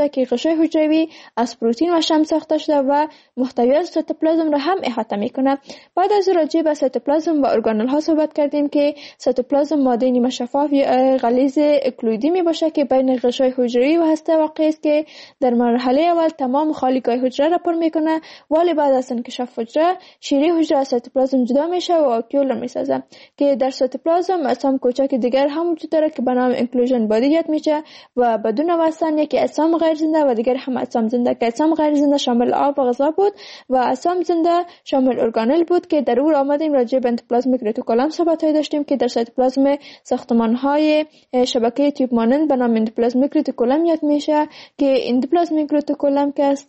غشای حجروی از پروتئین و شحم ساخته شده و محتویات سایتوپلازم را هم احاطه میکنه. بعد از راجع به سایتوپلازم و ارگانل ها صحبت کردیم که سایتوپلازم ماده نیمه شفاف یا غلیظ اکلویدی می باشه که بین غشای حجروی و هسته واقع است که در مرحله اول تمام خالیگاه حجره را پر میکنه، ولی بعد از انکشاف حجره شیره حجره از سایتوپلازم جدا میشه و آکیول را میسازه که در سایتوپلازم اجسام کوچک دیگر هم وجود داره که به نام انکلوژن بادی یاد میشه و بدون واسطه یکی اجسام غیر زنده و دیگر هم اجسام زنده که اجسام غیر زنده شامل آب و غذا بود و اجسام زنده شامل ارگانل بود که در اون آمدیم راجع به اندوپلازمیک رتیکولوم صحبت داشتیم که در سایتوپلازم ساختمان‌های شبکه تیوب مانند به نام اندوپلازمیک رتیکولوم یاد میشه که اندوپلازمیک رتیکولوم که است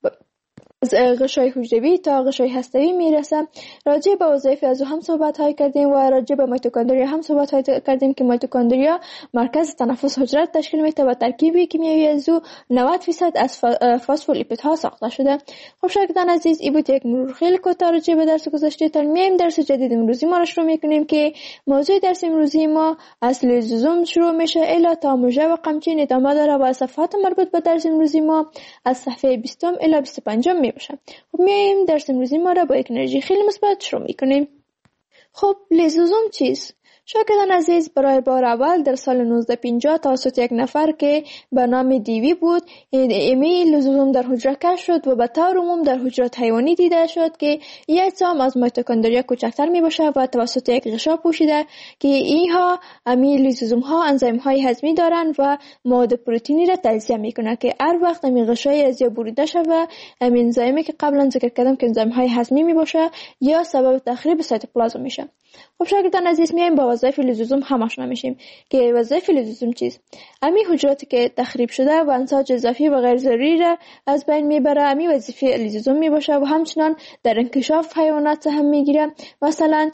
از غشای حجروی تا غشای هسته‌ای میرسه. راجع به وظایف از هم صحبت های کردیم و راجع به میتوکندریا هم صحبت های کردیم که میتوکندریا مرکز تنفس حجره تشکیل میده و ترکیبی کیمیایی از او 90% از فسفولیپیدها ساخته شده. خب شاگردان عزیز، این بود یک مرور خیلی کوتاه راجع به درس گذشته. تا میایم درس جدید امروزی ما را شروع میکنیم که موضوع درس امروزی ما از لیزوزوم شروع میشه الی تا موژه و قمچین ادامه داره و صفحات مربوط به درس امروزی ما از صفحه 20 الی 25 باشه. خب میایم درس امروزی ما را با یک انرژی خیلی مثبت شروع میکنیم. خب لیزوزوم چیست؟ شاگردان عزیز، برای بار اول در سال 1950 توسط یک نفر که به نام دیوی بود امی لیزوزوم در حجره کشف شد و به طور عموم در حجرات حیوانی دیده شد که یک اجسام از میتوکندریا کوچکتر می باشه و توسط یک غشا پوشیده که اینها امی لیزوزوم ها انزیم های هضمی دارند و مواد پروتئینی را تجزیه میکنه که هر وقت امی غشای از یا بریده شود امی انزیمی که قبلا ذکر کردم که انزیم های هضمی می باشه یا سبب تخریب سایتوپلازم میشه. خب شاگردان عزیز، میایم با وظایف لیزوزوم هم آشنا میشیم که وظایف لیزوزوم چیست. امی حجراتی که تخریب شده و انساج اضافی و غیر ضروری را از بین میبره امی وظیفه لیزوزوم میباشه و همچنان در انکشاف حیوانات سهم میگیره. مثلا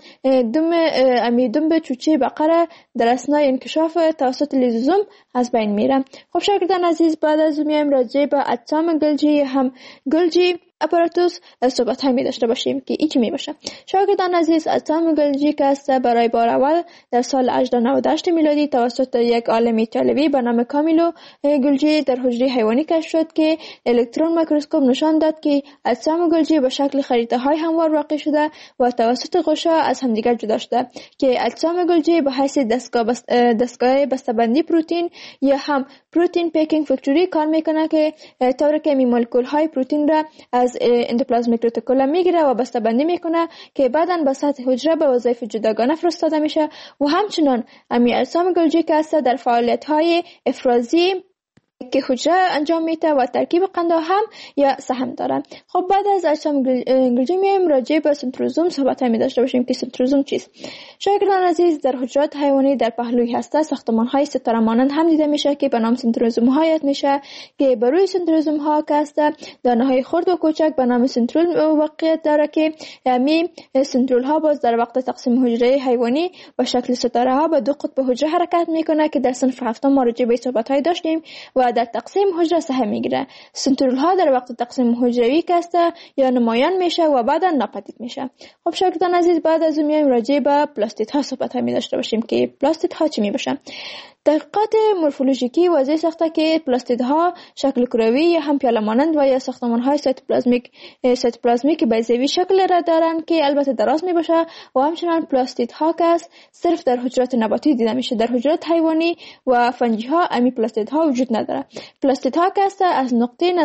دم چوچه بقره در اثنای انکشاف توسط لیزوزوم از بین میره. خب شاگردان عزیز، بعد از میایم راجع به اجسام گلجی هم گلجی اپاراتوس صحبت همی داشته باشیم که این چی می باشه. شاگردان عزیز، اجسام گلجی که است برای بار اول در سال 1898 میلادی توسط یک عالم ایتالیایی به نام کامیلو گلجی در حجره حیوانی کشف شد که الکترون میکروسکوپ نشان داد که اجسام گلجی به شکل خریطه های هموار واقع شده و توسط غشا از همدیگر جدا شده که اجسام گلجی به حیث دستگاه بسته‌بندی پروتئین یا هم پروتئین پیکینگ فکتوری کار میکنه که طوری که مولکول های پروتئین را از اندوپلازمیک رتیکولوم میگیره و بسته‌بندی میکنه که بعداً به سطح حجره به وظایف جداگانه فرستاده میشه و همچنان امی اجسام گلجی که است در فعالیت‌های افرازی که حجره انجام میده و ترکیب قنده هم یا سهم دارن. خب بعد از اجسام گلجی میایم راجع به سنتروزوم صحبت می داشته باشیم که سنتروزوم چیست. شاگردان عزیز، در حجرات حیوانی در پهلوی هسته ساختمان های ستاره مانند هم دیده میشه که به نام سنتروزوم ها یاد میشه که بر روی سنتروزوم ها که است دانه های خرد و کوچک به نام سنترول واقعیت داره که می سنترول ها باز در وقت تقسیم حجره حیوانی با شکل ستاره ها به دو قطب حجره حرکت میکنه که در صنف هفتم ما راجع به صحبت های داشتیم و در تقسیم حجره سهم میگیره. سنترول ها در وقت تقسیم حجروی کسته یا نمایان میشه و بعدا ناپدید میشه. خب شاگردان عزیز، بعد از اون میایم راجع به پلاستید ها صحبت می داشته باشیم که پلاستید ها چی می باشه. تحقیقات مورفولوژیکی واضح ساخته که پلاستیدها شکل کروی یا هم پیاله مانند و یا ساختمان‌های سایتوپلازمیک بیضوی شکل را دارند که البته دراز میباشه و همچنان پلاستیدها که است صرف در حجرات نباتی دیده میشه. در حجرات حیوانی و فنجی‌ها امی پلاستیدها وجود نداره. پلاستیدها که است از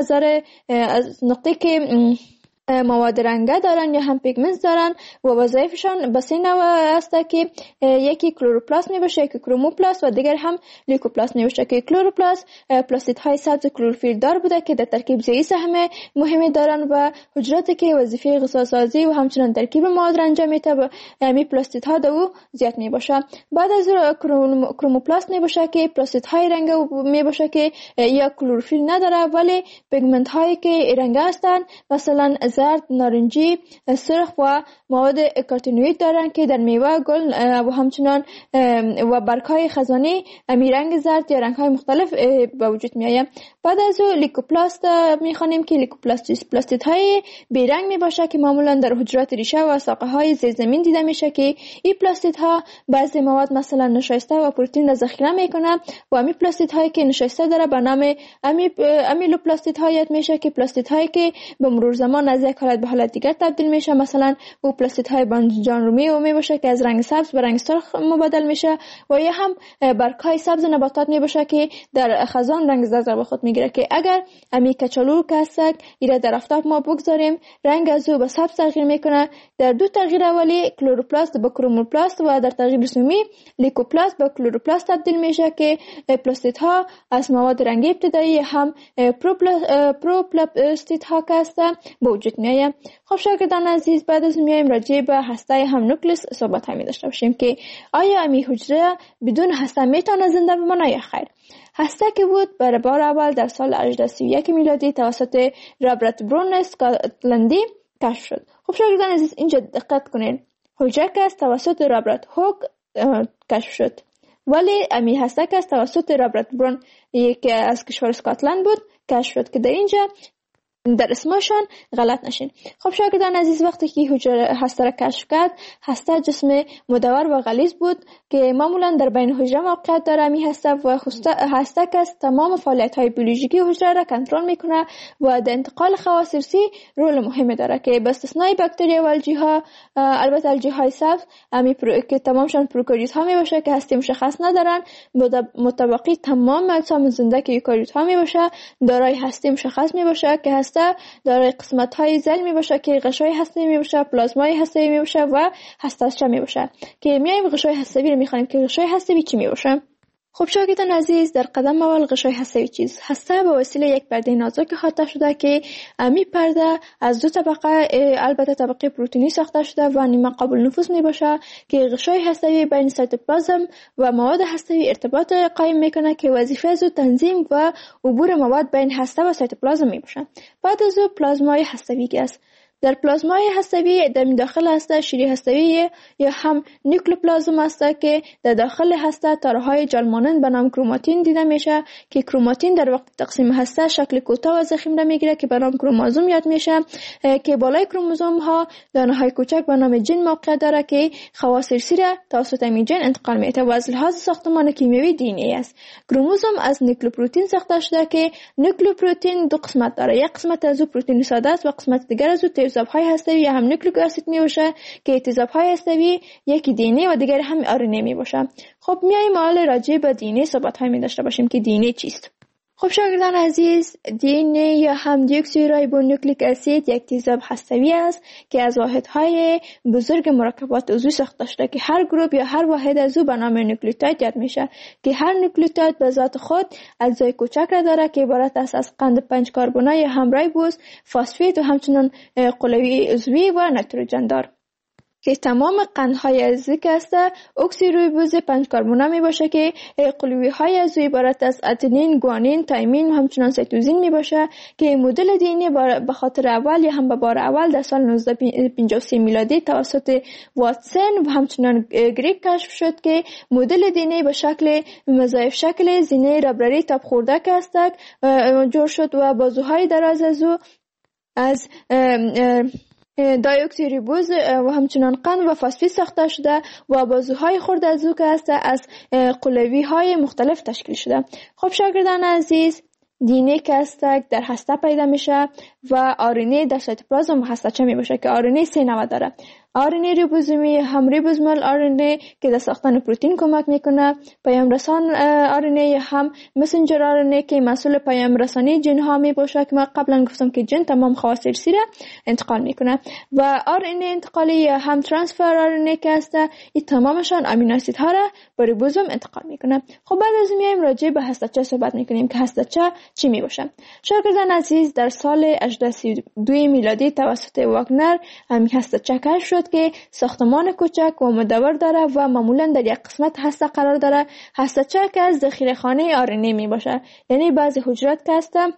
نقطه که مواد رنگه دارن یا هم پیگمنت دارن و وظایفشان بس این نوع است که یکی کلوروپلاست میباشه، یکی کروموپلاست و دیگر هم لیکوپلاست میباشه که کلوروپلاست پلاستیدهای سبز کلروفیل دار بوده که در ترکیب ضعی سهم مهمی دارن و حجراتی که وظیفه غذاسازی و همچنان ترکیب مواد را انجام میده و می پلاستیدها دو زیاد میباشه. بعد از کروموپلاست میباشه که پلاستیدهای رنگه میباشه که یا کلروفیل نداره ولی پیگمنت هایی که رنگه هستن مثلا زرد، نارنجی، سرخ و مواد کارتینوئید دارند که در میوه، گل و همچنان و برگ‌های خزانی امی رنگ زرد یا رنگ‌های مختلف به وجود می‌آید. بعد از او لیکوپلاست می‌خوانیم که لیکوپلاست پلاستیدهای بیرنگ میباشه که معمولا در حجرات ریشه و ساقه‌های زیرزمین دیده میشه که این پلاستیدها بعضی مواد مثلا نشایسته و پروتئین را ذخیره میکنه و امی پلاستیدهایی که نشایسته داره به نام امیلوپلاستیدها یاد میشه که پلاستیدهایی که به مرور زمان از یک حالت به حالت دیگر تبدیل میشه، مثلا او پلاستیدهای بانجان رومی و میباشه که از رنگ سبز به رنگ سرخ مبادل میشه و یا هم برگ‌های سبز نباتات میباشه که در خزان رنگ زرد به خود میگیره که اگر امی کچالو که هست ایره در آفتاب ما بگذاریم رنگ از او به سبز تغییر میکنه. در دو تغییر اولی کلروپلاست به کروموپلاست و در تغییر دومی لیکوپلاست به کلروپلاست تبدیل میشه که پلاستیدها از مواد رنگی ابتدایی هم پروپلاستیدها که هستن به وجود میآید. خب شاگردان عزیز، بعد از میایم راجع به هسته هم نوکلئوس صحبت همی داشته باشیم که آیا امی حجره بدون هسته میتونه زنده بمانه یا خیر. هسته که بود برای بار اول در سال 1831 میلادی توسط رابرت برون اسکاتلندی کشف شد. خب شاگردان عزیز اینجا دقت کنین، حجره که از توسط رابرت هوک کشف شد، ولی امی هسته که از توسط رابرت برون که از کشور اسکاتلند بود کشف شد که در اینجا در اسمشان غلط نشین. خب شاگردان عزیز، وقتی که حجره هسته را کشف کرد، هسته جسم مدور و غلیظ بود که معمولا در بین حجره موقعیت داره. می هسته و هسته که تمام فعالیت‌های بیولوژیکی حجره را کنترل میکنه و در انتقال خواص ارثی رول مهمی داره که به استثنای باکتریا و الژی‌ها، البته الژی‌های سبز که تمامشان پروکاریوت ها می باشه که هسته مشخص ندارن، مطابقی تمام اجسام زنده که یوکاریوت ها می باشه دارای هسته مشخص می باشه که هسته دارای قسمت‌های ضلع می باشه که غشای هسته‌ای می باشه، پلازمای هسته‌ای می باشه و هسته‌چه می باشه که میایم غشای هسته‌ای رو می‌خوانیم که غشای هسته‌ای چی می باشه. خب شاگردان عزیز، در قدم اول غشای هسته‌ای چیز هسته به وسیله یک پرده نازک احاطه شده که امی پرده از دو طبقه، البته طبقه پروتئینی ساخته شده و نیمه قابل نفوذ می باشه که غشای هسته‌ای بین سایتوپلازم و مواد هسته‌ای ارتباط قائم میکنه که وظیفه از تنظیم و عبور مواد بین هسته و سایتوپلازم می باشه. بعد از او پلازمای هسته‌ای است. در پلازمای هسته‌ای در داخل هسته شیری هسته‌ای یا هم نیوکلوپلازم است که در داخل هسته تارهای جال مانند به نام کروماتین دیده میشه که کروماتین در وقت تقسیم هسته شکل کوتاه و ضخیم را میگیره که به نام کروموزوم یاد میشه که بالای کروموزوم ها دانه‌های کوچک به نام ژن موقعیت داره که خواص ارثی را توسط این ژن انتقال میده و از لحاظ ساختمان کیمیایی دی ان ای است. کروموزوم از نیوکلئوپروتئین ساخته شده که نیوکلئوپروتئین دو قسمت داره، یک قسمت از او پروتئین ساده است و قسمت دیگر از او تیزاب‌های هسته‌ای یا هم نیوکلیک اسید میباشه که تیزاب‌های هسته‌ای یکی دی ان ای و دیگر هم آر ان ای میباشه. خب میایم حالا راجع به دی ان ای صحبت‌های می داشته باشیم که دی ان ای چیست. خب شاگردان عزیز، دی ان ای یا هم دیوکسیریبونوکلیک اسید یک تیزاب هسته‌ای است که از واحدهای بزرگ مرکبات عضوی ساخته شده که هر گروه یا هر واحد از او به نام نوکلیوتاید یاد میشه که هر نوکلیوتاید به ذات خود اجزای کوچک را داره که عبارت است از قند 5 کربن یا هم ریبوز، فسفید و همچنین قلوی عضوی و نیتروژن دار که تمام قندهای عضوی که است اکسیریبوز 5 کربن می باشه که قلوی های عضوی عبارت از اتنین، گوانین، تایمین و همچنین سیتوزین می باشه که مدل دی ان ای به خاطر اول یا هم به بار اول در سال 1953 میلادی توسط واتسون و همچنین گریگ کشف شد که مدل دی ان ای به شکل مضاعف شکل زینه ربرری تاب خورده که است جور شد و بازوهای دراز از دایوکسیریبوز و همچنان قند و فسفید ساخته شده و بازوهای خرد از او که است از قلوی های مختلف تشکیل شده. خب شاگردان عزیز، دی ان ای که است در هسته پیدا میشه و آر ان ای در سایتوپلازم و هسته‌چه می باشه که آر ان ای 3 نوع داره. آر ان ای ریبوزومی هم ریبوزومال آر ان ای که در ساختن پروتئین کمک میکنه، پیام رسان آر ان ای هم مسنجر آر ان ای که مسئول پیام رسانی ژن ها می باشه که ما قبلا گفتم که ژن تمام خواص ارثی را انتقال میکنه و آر ان ای انتقالی هم ترانسفر آر ان ای که است این تمامشان امینو اسید ها را به ریبوزوم انتقال میکنه. خب بعد از میایم راجع به هسته‌چه صحبت میکنیم که هسته‌چه چی می باشه. شاگردان عزیز، در سال 1832 میلادی توسط واگنر همین هسته‌چه کشف شد که ساختمان کوچک و مدور داره و معمولا در یک قسمت هسته قرار داره. هسته‌چه که از ذخیره‌خانه آر ان ای می باشه، یعنی بعضی حجرات که هستن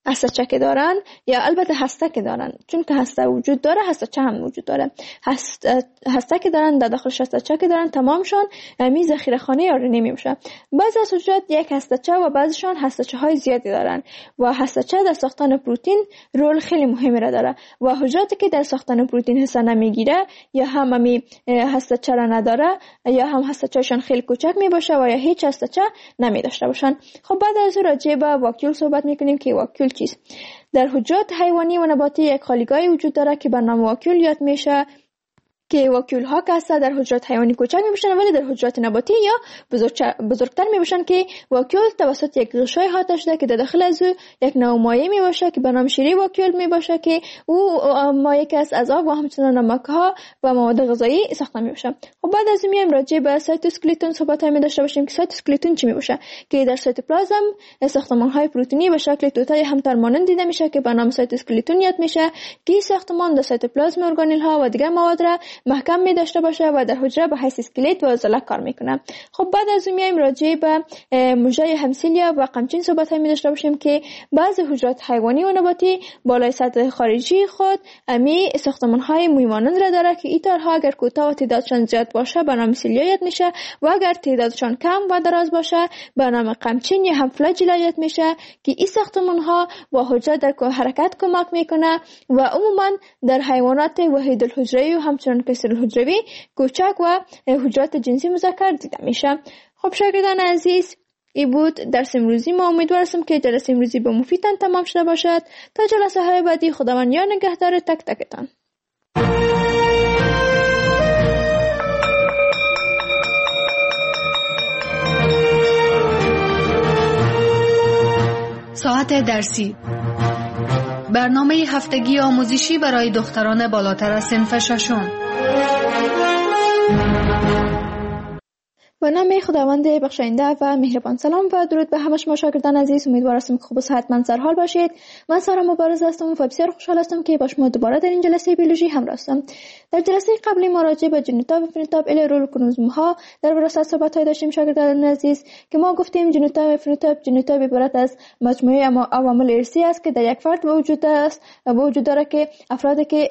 هستچه که دارن یا البته هسته که دارن، چون که هسته وجود داره هستچه هم وجود داره. هسته که دارن در داخل هستچه که دارن تمامشان می ذخیره خانه آرنه میشه. بعضی از حجرات یک هستچه و بعضیشان هستچه های زیادی دارن و هستچه در ساختن پروتئین رول خیلی مهمی را داره و حجراتی که در ساختن پروتئین حصه نمیگیره یا هم هستچه را نداره یا هم هستچهشان خیلی کوچک می باشه و یا هیچ هستچه نمی داشته باشن. خب بعد از راجع به واکیول صحبت میکنیم که واکیول چیست. در حجرات حیوانی و نباتی یک خالیگاهی وجود داره که به نام واکیول یاد میشه که واکیول ها که هستن در حجرات حیوانی کوچک میباشن ولی در حجرات نباتی یا بزرگتر میباشن که واکیول توسط یک غشای احاطه شده که در داخل از او یک نوع مایع میباشه که به نام شیره واکیول میباشه که او مایع که از آب و همچنین نمک ها و مواد غذایی ساخته میباشه. خب بعد از این میایم راجع به سایتوسکلتون صحبت می داشته باشیم که سایتوسکلتون چی میباشه که در سایتوپلازم ساختمان های پروتئینی به شکل توتای همتر مانند دیده میشه که به نام سایتوسکلتون یاد میشه که ساختمان در سایتوپلازم ارگانل ها و دیگر مواد را محکم می داشته باشه و در حجره به حیث اسکلت و عضله کار میکنه. خب بعد از اون میایم راجع به مژه همسیلیا و قمچین صحبت می داشته باشیم که بعضی حجرات حیوانی و نباتی بالای سطح خارجی خود امی ساختمان های موی مانند را داره که ایتارها اگر کوتاه و تعدادشان زیاد باشه به نام سیلیا یاد میشه و اگر تعدادشان کم و دراز باشه به نام قمچین یا هم فلاجلا یاد میشه که این ساختمان ها با حجره در حرکت کمک میکنه و عموما در حیوانات وحید الحجروی و همچنین کثیر الحجروی کوچک و حجرات جنسی مذکر دیده میشه. خب شاگردان عزیز، این بود درس امروزی ما. امیدوار هستم که جلسه امروزی به مفیدتان تمام شده باشد. تا جلسه های بعدی خداوند یار نگهدار تک تکتان. ساعت درسی، برنامه هفتگی آموزشی برای دختران بالاتر از صنف ششم. با نام خداوند بخشاینده و مهربان، سلام و درود به همه شما شاگردان عزیز. امیدوار هستم که خوب و صحتمند سرحال باشید. من سارا مبارز هستم و بسیار خوشحال هستم که با شما دوباره در این جلسه بیولوژی همراه هستم. در جلسه قبلی ما راجع به ژنوتاپ و فنوتاپ الی رول کروموزوم ها در وراثت صحبت داشتیم شاگردان عزیز که ما گفتیم ژنوتاپ و فنوتاپ عبارت از مجموعه عوامل ارثی است که در یک فرد وجود داره که افرادی که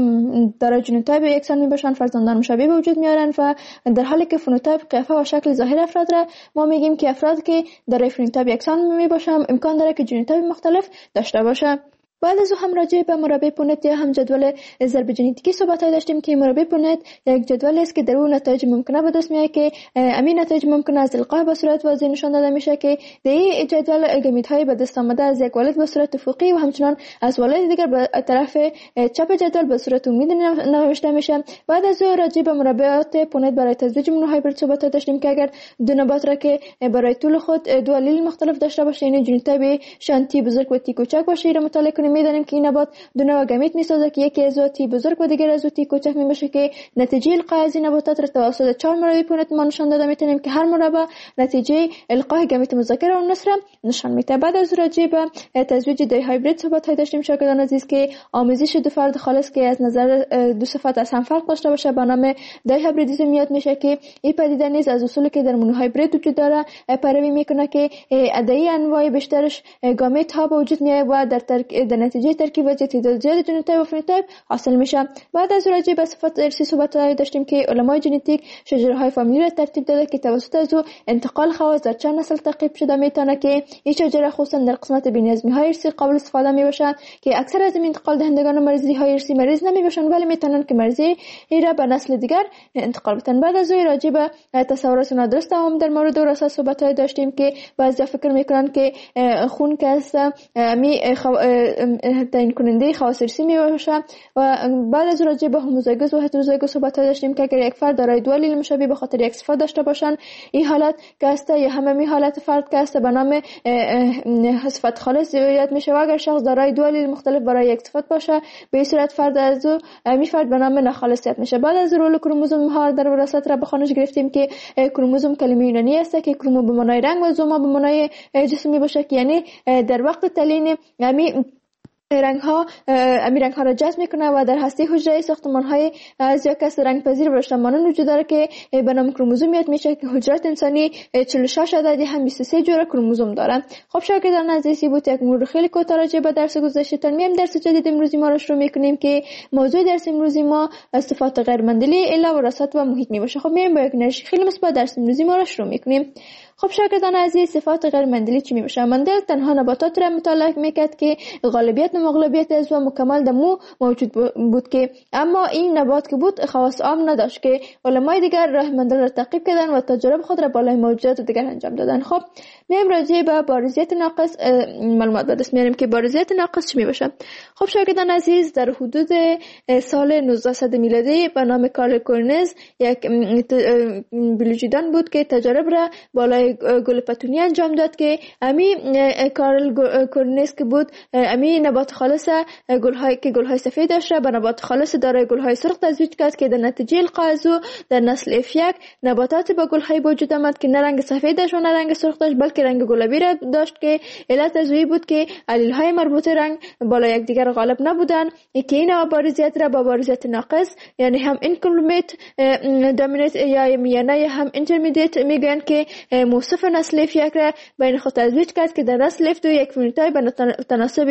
دارای ژنوتاپ یکسان میباشن فرزندان مشابه به وجود میارن و در حالی که فنوتاپ قیافه و شکل ظاهر افراد را ما میگیم که افراد که دارای فنوتاپ یکسان میباشن امکان داره که ژنوتاپ مختلف داشته باشه. بعد از هم راجع به مربع پونت یا هم جدول ضرب ژنتیکی صحبت داشتیم که مربع پونت یک جدول است که در اون نتایج ممکنه به دست میاد که همین نتایج ممکنه از القاء به صورت واضح نشان داده میشه که در این جدول گامیت‌های به دست آمده از یک والد به صورت افقی و همچنان از والد دیگر به طرف چپ جدول به صورت عمودی نوشته میشه. بعد از راجع به مربعات پونت برای تزویج مونوهایبرید صحبت داشتیم که اگر دو نبات را که برای طول خود دو الیل مختلف داشته باشه یعنی ژنوتاپ شانتی بزرگ و تی کوچک باشه را مطالعه کنیم می‌دانیم که این نبات دو نوع گامیت میسازه که یکی از تی بزرگ و دیگر از تی کوچک میباشه که نتیجه القاء از این نباتات را توسط 4 مربع پونت ما نشان داده میتونیم که هر مربع نتیجه القاء گامیت مذکر و مؤنث را نشان میده. بعد از راجع به تزویج دی هایبرید صحبت داشتیم شاگردان عزیز که آمیزش دو فرد خالص که از نظر دو صفت از هم فرق داشته باشه به نام دی هایبریدیسم یاد میشه که این پدیده نیز از اصولی که در مونوهایبرید وجود داره پیروی میکنه که عددی انواع بیشترش گامیت ها به وجود میاد و در نتیجه ترکیب و تعداد زیاد ژنوتاپ و فنوتاپ حاصل میشه. بعد از راجع به صفات ارثی صحبت داشتیم که علمای ژنتیک شجره های فامیلی را ترتیب داده که توسط از انتقال خواص در چند نسل تعقیب شده میتونه که این شجره خصوصا در قسمت بی‌نظمی های ارثی قابل استفاده میباشه که اکثر از این انتقال دهندگان مریضی های ارثی مریض نمیباشن ولی میتونن که مریضی را به نسل دیگر انتقال بدن. بعد از راجع به تصورات نادرست هم در مورد وراثت صحبت داشتیم که بعضی فکر میکنن که خون که است تعیین کننده خواص ارثی میباشه و بعد از راجع به هوموزایگوس و هتروزایگوس صحبت داشتیم که اگر یک فرد دارای دو الیل مشابه به خاطر یک صفت داشته باشن این حالت که است یا همه حالت فرد که است به نام صفت خالص یاد میشه و اگر شخص دارای دو الیل مختلف برای یک صفت باشه به این صورت فرد از می فرد به نام ناخالص یاد میشه. بعد از رول کروموزوم ها در وراثت را به خوانش گرفتیم که کروموزوم کلمه یونانی است که کرومو به معنای رنگ و زوما به معنای جسمی باشه که یعنی در وقت تعیین رنگ ها را جذب میکنه و در هسته حجره ساختمان های از یک کس رنگ پذیر برشتمانان وجود داره که به نام کروموزومیت میشه که حجرات انسانی 46 عددی هم 23 جور کروموزوم داره. خب شاگردان عزیزی بود یک مرور خیلی کوتاه راجع به درس گذشته‌تان. میایم درس جدید امروزی ما را شروع میکنیم که موضوع درس امروزی ما صفات غیر مندلی الا وراثت و محیط می باشه. خب میایم با یک انرژی خیلی مثبت درس امروزی ما را شروع میکنیم. خب شاگردان عزیز، صفات غیر مندلی چی می باشه؟ مندل تنها نباتات را مطالعه میکرد که غالبیت و مغلوبیت از و مکمل دمو موجود بود که اما این نبات که بود خواص عام نداشت که علمای دیگر راه مندل را تعقیب کردن و تجارب خود را بالای موجودات دیگر انجام دادن. خب میایم راجع به بارزیت ناقص معلومات به دست میاریم که بارزیت ناقص چی می باشه. خب شاگردان عزیز، در حدود سال 1900 میلادی به نام کارل کورنز یک بیولوژیدان بود که تجارب را بالای گل پتونی انجام داد که امی کارل کورنز که بود امی نبات خالص گل‌های سفید داشت به نبات خالص دارای گل‌های سرخ تزویج کرد که در نتیجه القاء از او در نسل F1 نباتات با گل‌های وجود آمد که نه رنگ سفید داشت و نه رنگ سرخ داشت بلکه رنگ گلابی را داشت که علت از او بود که علیل‌های مربوط رنگ بالا یکدیگر غالب نبودند که این بارزیت را با بارزیت ناقص یعنی هم اینکمپلیت دامیننت یا میانه هم اینترمدیت میگن که موصف نسل F1 را بین خود تزویج کرد که در نسل F2 یک فنوتایپ به تناسب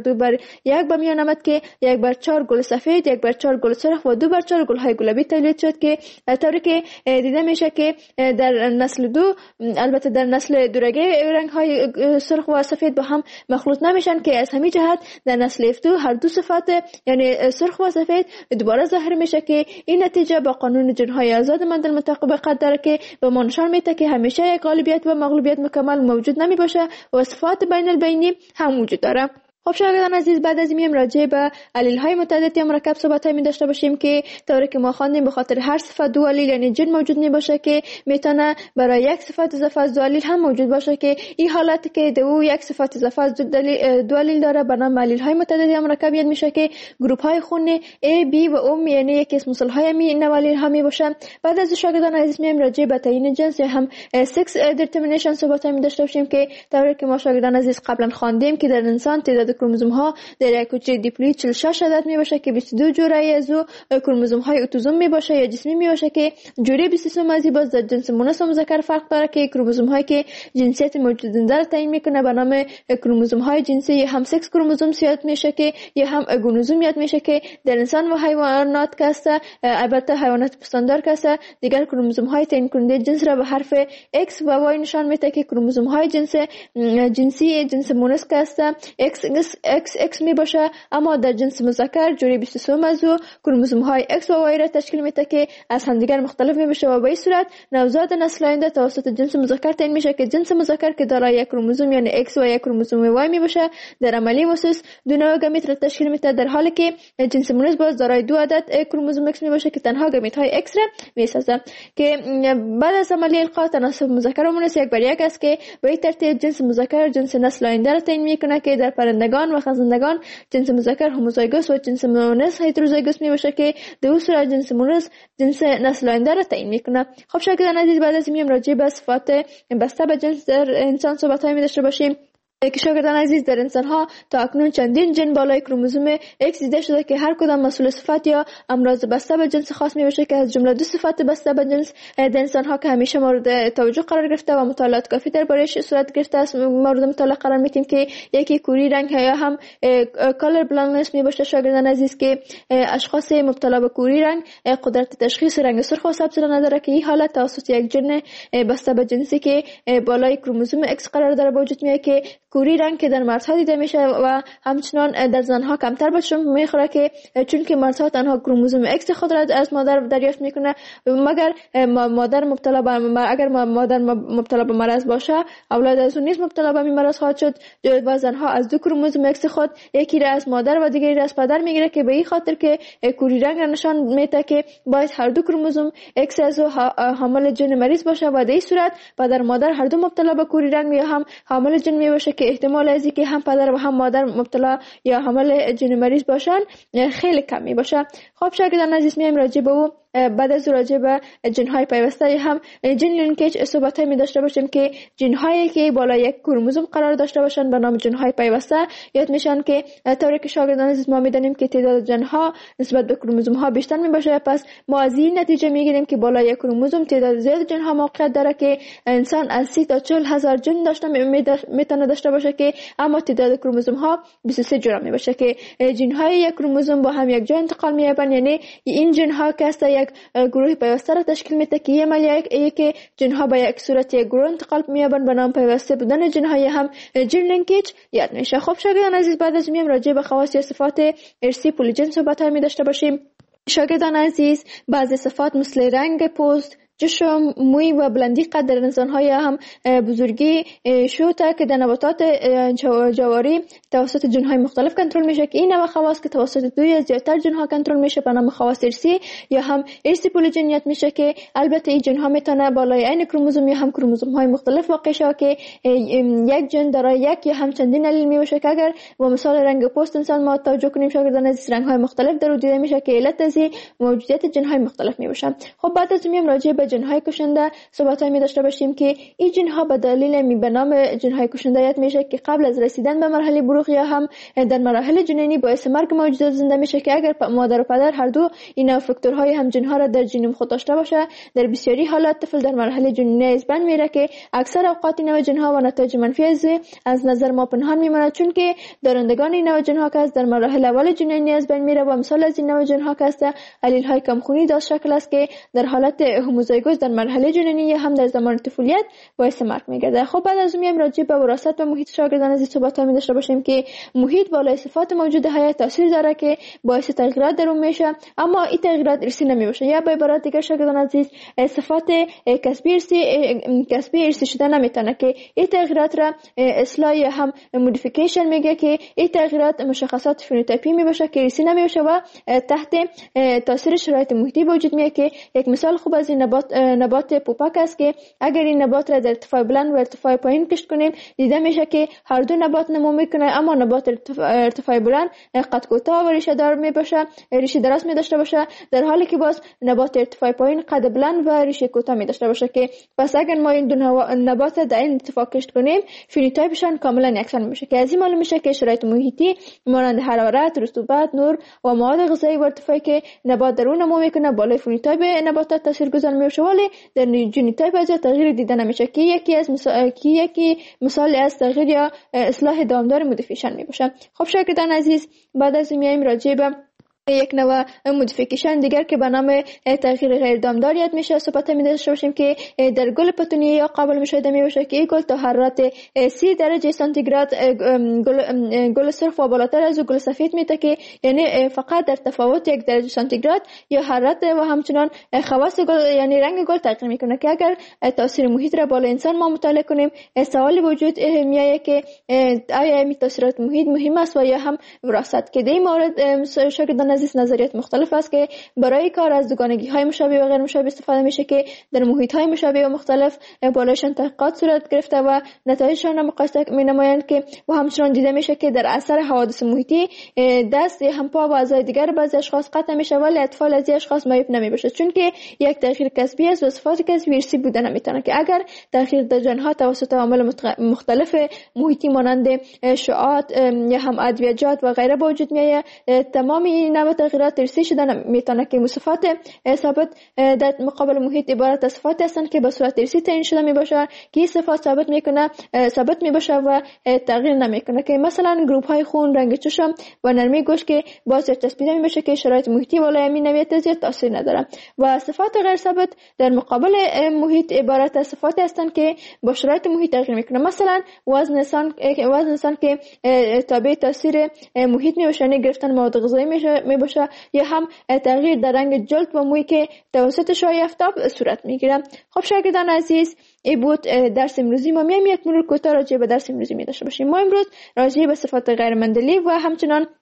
1:2:1 به میان آمد که 1/4 گل سفید، 1/4 گل سرخ و 2/4 گل‌های گلابی تولید شد که طوری که دیده میشه که در نسل 2 البته در نسل دورگه رنگ‌های سرخ و سفید با هم مخلوط نمیشن که از همین جهت در نسل F2 هر دو صفات یعنی سرخ و سفید دوباره ظاهر میشه که این نتیجه با قانون جن‌های آزاد مندل مطابقت داره که به ما نشان میده که همیشه یک غالبیت و مغلوبیت مکمل موجود نمی باشه و صفات بین البینی هم وجود داره. خب شاگردان عزیز، بعد از این راجع به علیل‌های متعدد یا مرکب صحبت‌های می داشته باشیم که طوری که ما خواندیم به خاطر هر صفت دو علیل یعنی جن موجود می باشه که میتونه برای یک صفت اضافه از دو علیل هم موجود باشه که این حالت که دو یک صفت اضافه از دو علیل داره به نام علیل‌های متعدد یا مرکب یاد میشه که گروه‌های خون A B و O یعنی یک اسم مثل‌های می نوالیل هم می باشه. بعد از شاگردان عزیز میایم راجع به تعیین جنس یا هم سکس دیترمینیشن صحبت‌های می داشته باشیم که طوری که ما شاگردان عزیز قبلا خواندیم که در انسان تعداد کروموزوم ها در یک حجره دیپلوید 46 عدد می باشه که 22 جوره از او کروموزوم های اتوزوم می باشه یا جسمی می باشه که جوره 23 از باز در جنس مؤنث و مذکر فرق داره که کروموزوم هایی که جنسیت موجود در تعیین میکنه به نام کروموزوم های جنسی یا هم سکس کروموزوم یاد میشه که یا هم گونوزوم یاد میشه که در انسان و حیوانات که است البته حیوانات پستاندار که است دیگر کروموزوم های تعیین کننده جنس را به حرف X و Y نشان میده که کروموزوم های جنسی جنس مؤنث که است X می باشه اما در جنس مذکر جوری 23 از کروموزوم های X و Y را تشکیل میده که از همدیگر مختلف می باشه و به این صورت نوزاد نسل آینده توسط جنس مذکر تعیین میشه که جنس مذکر که دارای یک کروموزوم یعنی X و یک کروموزوم Y می باشه در عملی اساس دو نوع گمیت را تشکیل میده در حالی که جنس مونث باز دارای دو عدد کروموزوم X می باشه که تنها گمیت های X را میسازه که بعد از عملی القاء تناسب مذکر و مونث 1:1 است که به این ترتیب جنس مذکر جنس نسل آینده را تعیین میکنه که در پرندگان و خزندگان جنس مذکر هوموزایگوس و جنس مؤنث هتروزایگوس می باشه که در اون صورت جنس مؤنث جنس نسل آینده را تعیین میکنه. خب شاگردان عزیز، بعد از این راجع به صفات بسته به جنس در انسان صحبت‌های می داشته باشیم که شاگردان عزیز در انسان ها تا اکنون چندین جن بالای کروموزوم X دیده شده که هر کدام مسئول صفت یا امراض بسته به جنس خاص می باشه که از جمله دو صفت بسته به جنس در انسان ها که همیشه مورد توجه قرار گرفته و مطالعات کافی درباره‌اش صورت گرفته است مورد مطالعه قرار میدیم که یکی کوری رنگ یا هم کالر بلایندنس می باشه شاگردان عزیز که اشخاص مبتلا به کوری رنگ قدرت تشخیص رنگ سرخ و سبز را نداره که این حالت توسط یک جن بسته به جنسی که بالای کروموزوم X قرار داره به وجود میاد که کوری رنگ که در مردها دیده میشه و همچنان در زنها کمتر به شمار میخوره که چون که مردها تنها کروموزوم X خود را از مادر دریافت میکنه مگر مادر مبتلا به اگر مادر مبتلا به مرض باشه اولاد از اون نیز مبتلا به مرض خواهد شد و زنها از دو کروموزوم X خود یکی را از مادر و دیگری را از پدر میگیره که به این خاطر که کوری رنگ نشان میده که باید هر دو کروموزوم X از حامل جن مریض باشه و در این صورت پدر مادر هر دو مبتلا به کوری رنگ یا هم حامل جن می باشه که احتمال از اینکه هم پدر و هم مادر مبتلا یا حامل جن مریض باشن خیلی کم می باشه. خب شاگردان عزیز میایم راجع به او بعد از راجع به ژن‌های پیوسته هم ژن لینکیج صحبت می داشته باشیم که ژن‌هایی که بالای یک کروموزوم قرار داشته باشند به نام ژن‌های پیوسته یاد میشن که طوری که شاگردان عزیز ما میدونیم که تعداد ژن‌ها نسبت به کروموزوم‌ها بیشتر میباشه. پس ما از این نتیجه میگیریم که بالای یک کروموزوم تعداد زیاد ژن‌ها موقعیت داره که انسان از 30 تا 40 هزار ژن میتونه داشته باشه که اما تعداد کروموزوم‌ها 23 جور می باشه که ژن‌های یک کروموزوم با هم یک جا انتقال می‌یابند. یعنی این ژن‌ها که است یک گروه پیوسته را تشکیل میده که یک ژن‌ها به یک صورت یک گروه انتقال می‌یابند به نام پیوسته بودن ژن‌های هم ژن لینکیج یاد میشه. خب شاگردان عزیز بعد از میم راجع به خواص یا صفات ارثی پولیژن صحبت می داشته باشیم. شاگردان عزیز بعضی صفات مثل رنگ پوست، جسم، موی و بلندی قد در انسان‌های هم بزرگی شوته که در نباتات جواری توسط ژن‌های مختلف کنترل میشه که این نوع خواص که توسط دو یا زیادتر ژن‌ها کنترل میشه به نام خواص ارثی یا هم ارثی پولیژنیت میشه که البته این ژن‌ها میتونه بالای عین کروموزوم یا هم کروموزوم‌های مختلف واقع شه که یک ژن دارای یک یا هم چندین الیل میشه که اگر با مثال رنگ پوست انسان ما توجه کنیم شاگردان عزیز رنگ‌های مختلف در دیده میشه که علت از موجودیت ژن‌های مختلف میباشه. خب بعد از میم راجع به ژن‌های کشنده صحبت‌هایی می داشته باشیم که این ژن‌ها به دلیل به نام ژن‌های کشنده یاد میشه که قبل از رسیدن به مرحله بلوغ یا هم در مراحل جنینی باعث مرگ موجودات زنده میشه که اگر مادر و پدر هر دو این فاکتورهای هم ژن‌ها را در ژنوم خود داشته باشه در بسیاری حالات طفل در مرحله جنینی از بین میره که اکثر اوقات این نوع ژن‌ها و نتایج منفی از نظر ما پنهان میمونه چون که دارندگان این نوع ژن‌ها که در مراحل اول جنینی از بین میره و مثال از این نوع ژن‌ها که الیل‌های کمخونی داشت شکل است که در حالت هوموزایگوس در مرحله جنینی یا هم در زمان طفولیت باعث مرگ میگرده. خب بعد از میام راجع به وراثت و محیط شاگردان عزیز صحبت می داشته باشیم که محیط بالای صفات موجود حیات تاثیر داره که باعث تغییرات در اون میشه اما این تغییرات ارثی نمیشه یا به عبارت دیگه شاگردان عزیز صفات کسبی ارثی شده نمیتونه که این تغییرات را اصلاح یا هم مودیفیکیشن میگه که این تغییرات مشخصات فنوتیپی میباشه که ارثی نمیشه و تحت تاثیر شرایط محیطی وجود میاد که یک مثال خوب از این نبات پوپک است که اگر این نبات را در ارتفاع بلند و ارتفاع پایین کشت کنیم دیده میشه که هر دو نبات نمو میکنه اما نبات ارتفاع بلند قد کوتاه و ریشه دار میباشه ریشه دراز می داشته باشه در حالی که باز نبات ارتفاع پایین قد بلند و ریشه کوتاه می داشته باشه که پس اگر ما این دو نبات در این ارتفاع کشت کنیم فنوتیپشان کاملا یکسان میشه که از این معلوم میشه که شرایط محیطی مانند حرارت، رطوبت، نور و مواد غذایی و ارتفاعی که نبات در اون نمو میکنه بالای فنوتیپ نباتات تاثیرگذار میشه ولی در ژنوتیپ از تغییر دیده نمیشه که یکی مثال از تغییر یا اصلاح دامدار مودیفیکیشن میباشه. خب شاگردان عزیز بعد از میایم راجع به یک نوع مودیفیکیشن دیگر که به نام تغییر غیر دامدار یاد میشه صحبت می داشته باشیم که در گل پتونیه یا قابل مشاهده میشه که این گل تا حرارت 30 درجه سانتیگراد گل سرخ و بالاتر از گل سفید میته که یعنی فقط در تفاوت 1 درجه سانتیگراد یا حرارت و همچنان خواص گل یعنی رنگ گل تغییر میکنه که اگر تاثیر محیط را بالا انسان ما مطالعه کنیم سوال وجود میایه که آیا این تاثیرات محیط مهم است و یا هم وراثت که در این مورد شاگردان عزیز نظریات مختلف است که برای کار از دوگانگی های مشابه و غیر مشابه استفاده میشه که در محیط های مشابه و مختلف بالایشان تحقیقات صورت گرفته و نتایجشان را مقایسه می‌نمایند که و همچنان دیده میشه که در اثر حوادث محیطی دست هم پا و اعضای دیگر بعضی اشخاص قطع میشه ولی اطفال از این اشخاص معیوب نمیبشه چون که یک تغییر کسبی است و صفات کسبی ارثی بوده نمیتونه که اگر تغییر در ژن‌ها توسط عوامل مختلف محیطی مانند شعاعات یا هم ادویه‌جات و غیره به وجود میاد تمام این تغییرات ارثی شدن میتونه که صفات ثابت در مقابل محیط عبارت از صفات هستند که به صورت ارثی تعیین شده میباشه که این صفات ثابت میباشه و تغییر نمیکنه که مثلا گروپ های خون، رنگ چشم و نرمی گوشت که باعث چسبیده میشه که شرایط محیطی بالای همین نوعیت زیاد تاثیر نداره و صفات غیر ثابت در مقابل محیط عبارت از صفات هستند که با شرایط محیط تغییر میکنه مثلا وزن انسان که تابع تاثیر محیط میشه گرفتن مواد غذایی میباشه یا هم تغییر در رنگ جلد و موی که توسط شعاع آفتاب صورت میگیره. خب شاگردان عزیز این بود درس امروزی ما. میایم یک مرور کوتاه راجع به درس امروزی می داشته باشیم. ما امروز راجع به صفات غیر مندلی و همچنان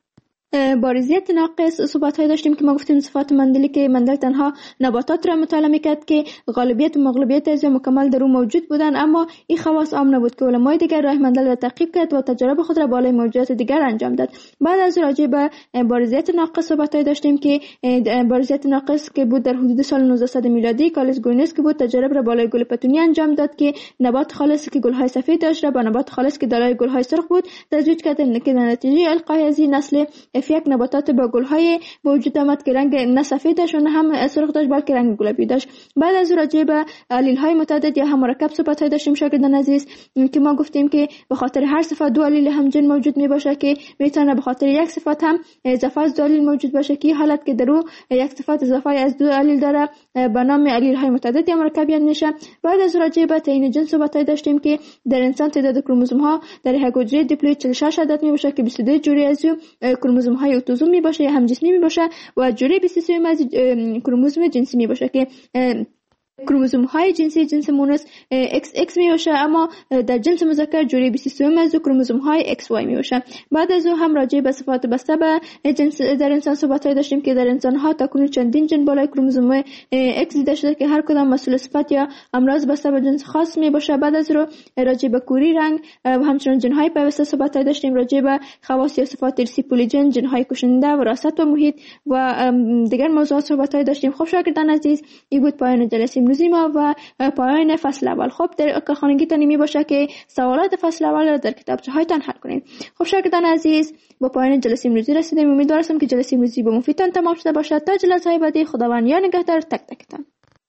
بارزیت ناقص صحبت‌های داشتیم که ما گفتیم صفات مندلی که مندل تنها نباتات را مطالعه می‌کرد که غالبیت و مغلوبیت از مکمل در او موجود بودند، اما این خواص عام نبود که علمای دیگر راه مندل را تعقیب کرد و تجارب خود را بالای موجودات دیگر انجام داد. بعد از راجع به بارزیت ناقص صحبت‌های داشتیم که بارزیت ناقص که بود در حدود سال 1900 میلادی کارلس گوینس که بود تجارب را بالای گل پتونی انجام داد که نبات خالص که گل‌های سفید داشت را با نبات خالص که دارای گل‌های سرخ بود تزویج کرد که در نتیجه القای از این نسل یک نباتات با گل‌های به وجود آمد که رنگ نه سفید داشت و نه هم سرخ داشت بلکه رنگ گلابی داشت. بعد از راجع به علیل‌های متعدد یا هم مرکب صحبت‌های داشتیم شاگردان عزیز که ما گفتیم که به خاطر هر صفت دو علیل همجن موجود میباشه که میتونه به خاطر یک صفت هم اضافه از دو علیل موجود باشه که حالت که در او یک صفت اضافه از دو علیل داره به نام علیل‌های متعدد یا مرکبیت میشه. بعد از راجع به تعیین جنس صحبت‌های داشتیم که در انسان تعداد کروموزوم‌ها در یک حجره دیپلوید 46 عدد میباشه که 22 جوری از کروموزوم‌های اتوزوم میباشه یا همجنسی میباشه و جوری 23 از کروموزوم جنسی میباشه که کروموزوم های جنسی جنس مونس XX می باشه، اما در جنس مذکر جوری 23 از کروموزوم های XY می باشه. بعد از او هم راجع به صفات بسته به جنس در انسان صحبت داشتیم که در انسان ها تاکنون چندین جن بالای کروموزوم X دیده شده که هر کدام مسئول صفت یا امراض بسته به جنس خاص می باشه. بعد از رو راجع به کوری رنگ و همچنین جن های پیوسته صحبت داشتیم راجع به خواص یا صفات ارثی پولیجن، جن های کشنده، وراثت و محیط و دیگر موضوعات صحبت داشتیم. خب شاگردان عزیز، این بود پایان جلسه امروزی ما و پایان فصل اول. خب در کارخانگیتان می باشه که سوالات فصل اول را در کتابچه هایتان حل کنید. خب شاگردان عزیز، با پایان جلسه امروزی رسیدیم. امیدوارم که جلسه امروزی به مفیدتان تمام شده باشد. تا جلسه های بعدی، خداوند یا نگهدار تک تکتان.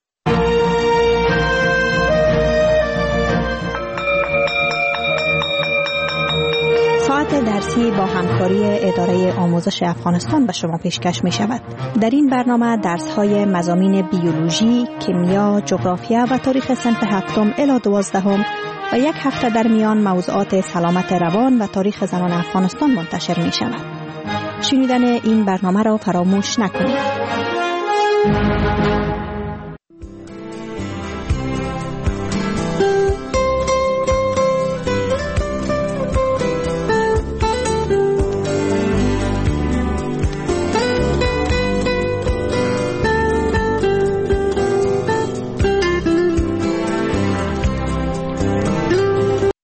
ساعت درسی با همکاری اداره آموزش افغانستان به شما پیشکش می شود. در این برنامه درس های مضامین بیولوژی، کیمیا، جغرافیا و تاریخ صنف 7 الی 12 و یک هفته در میان موضوعات سلامت روان و تاریخ زنان افغانستان منتشر می شود. شنیدن این برنامه را فراموش نکنید.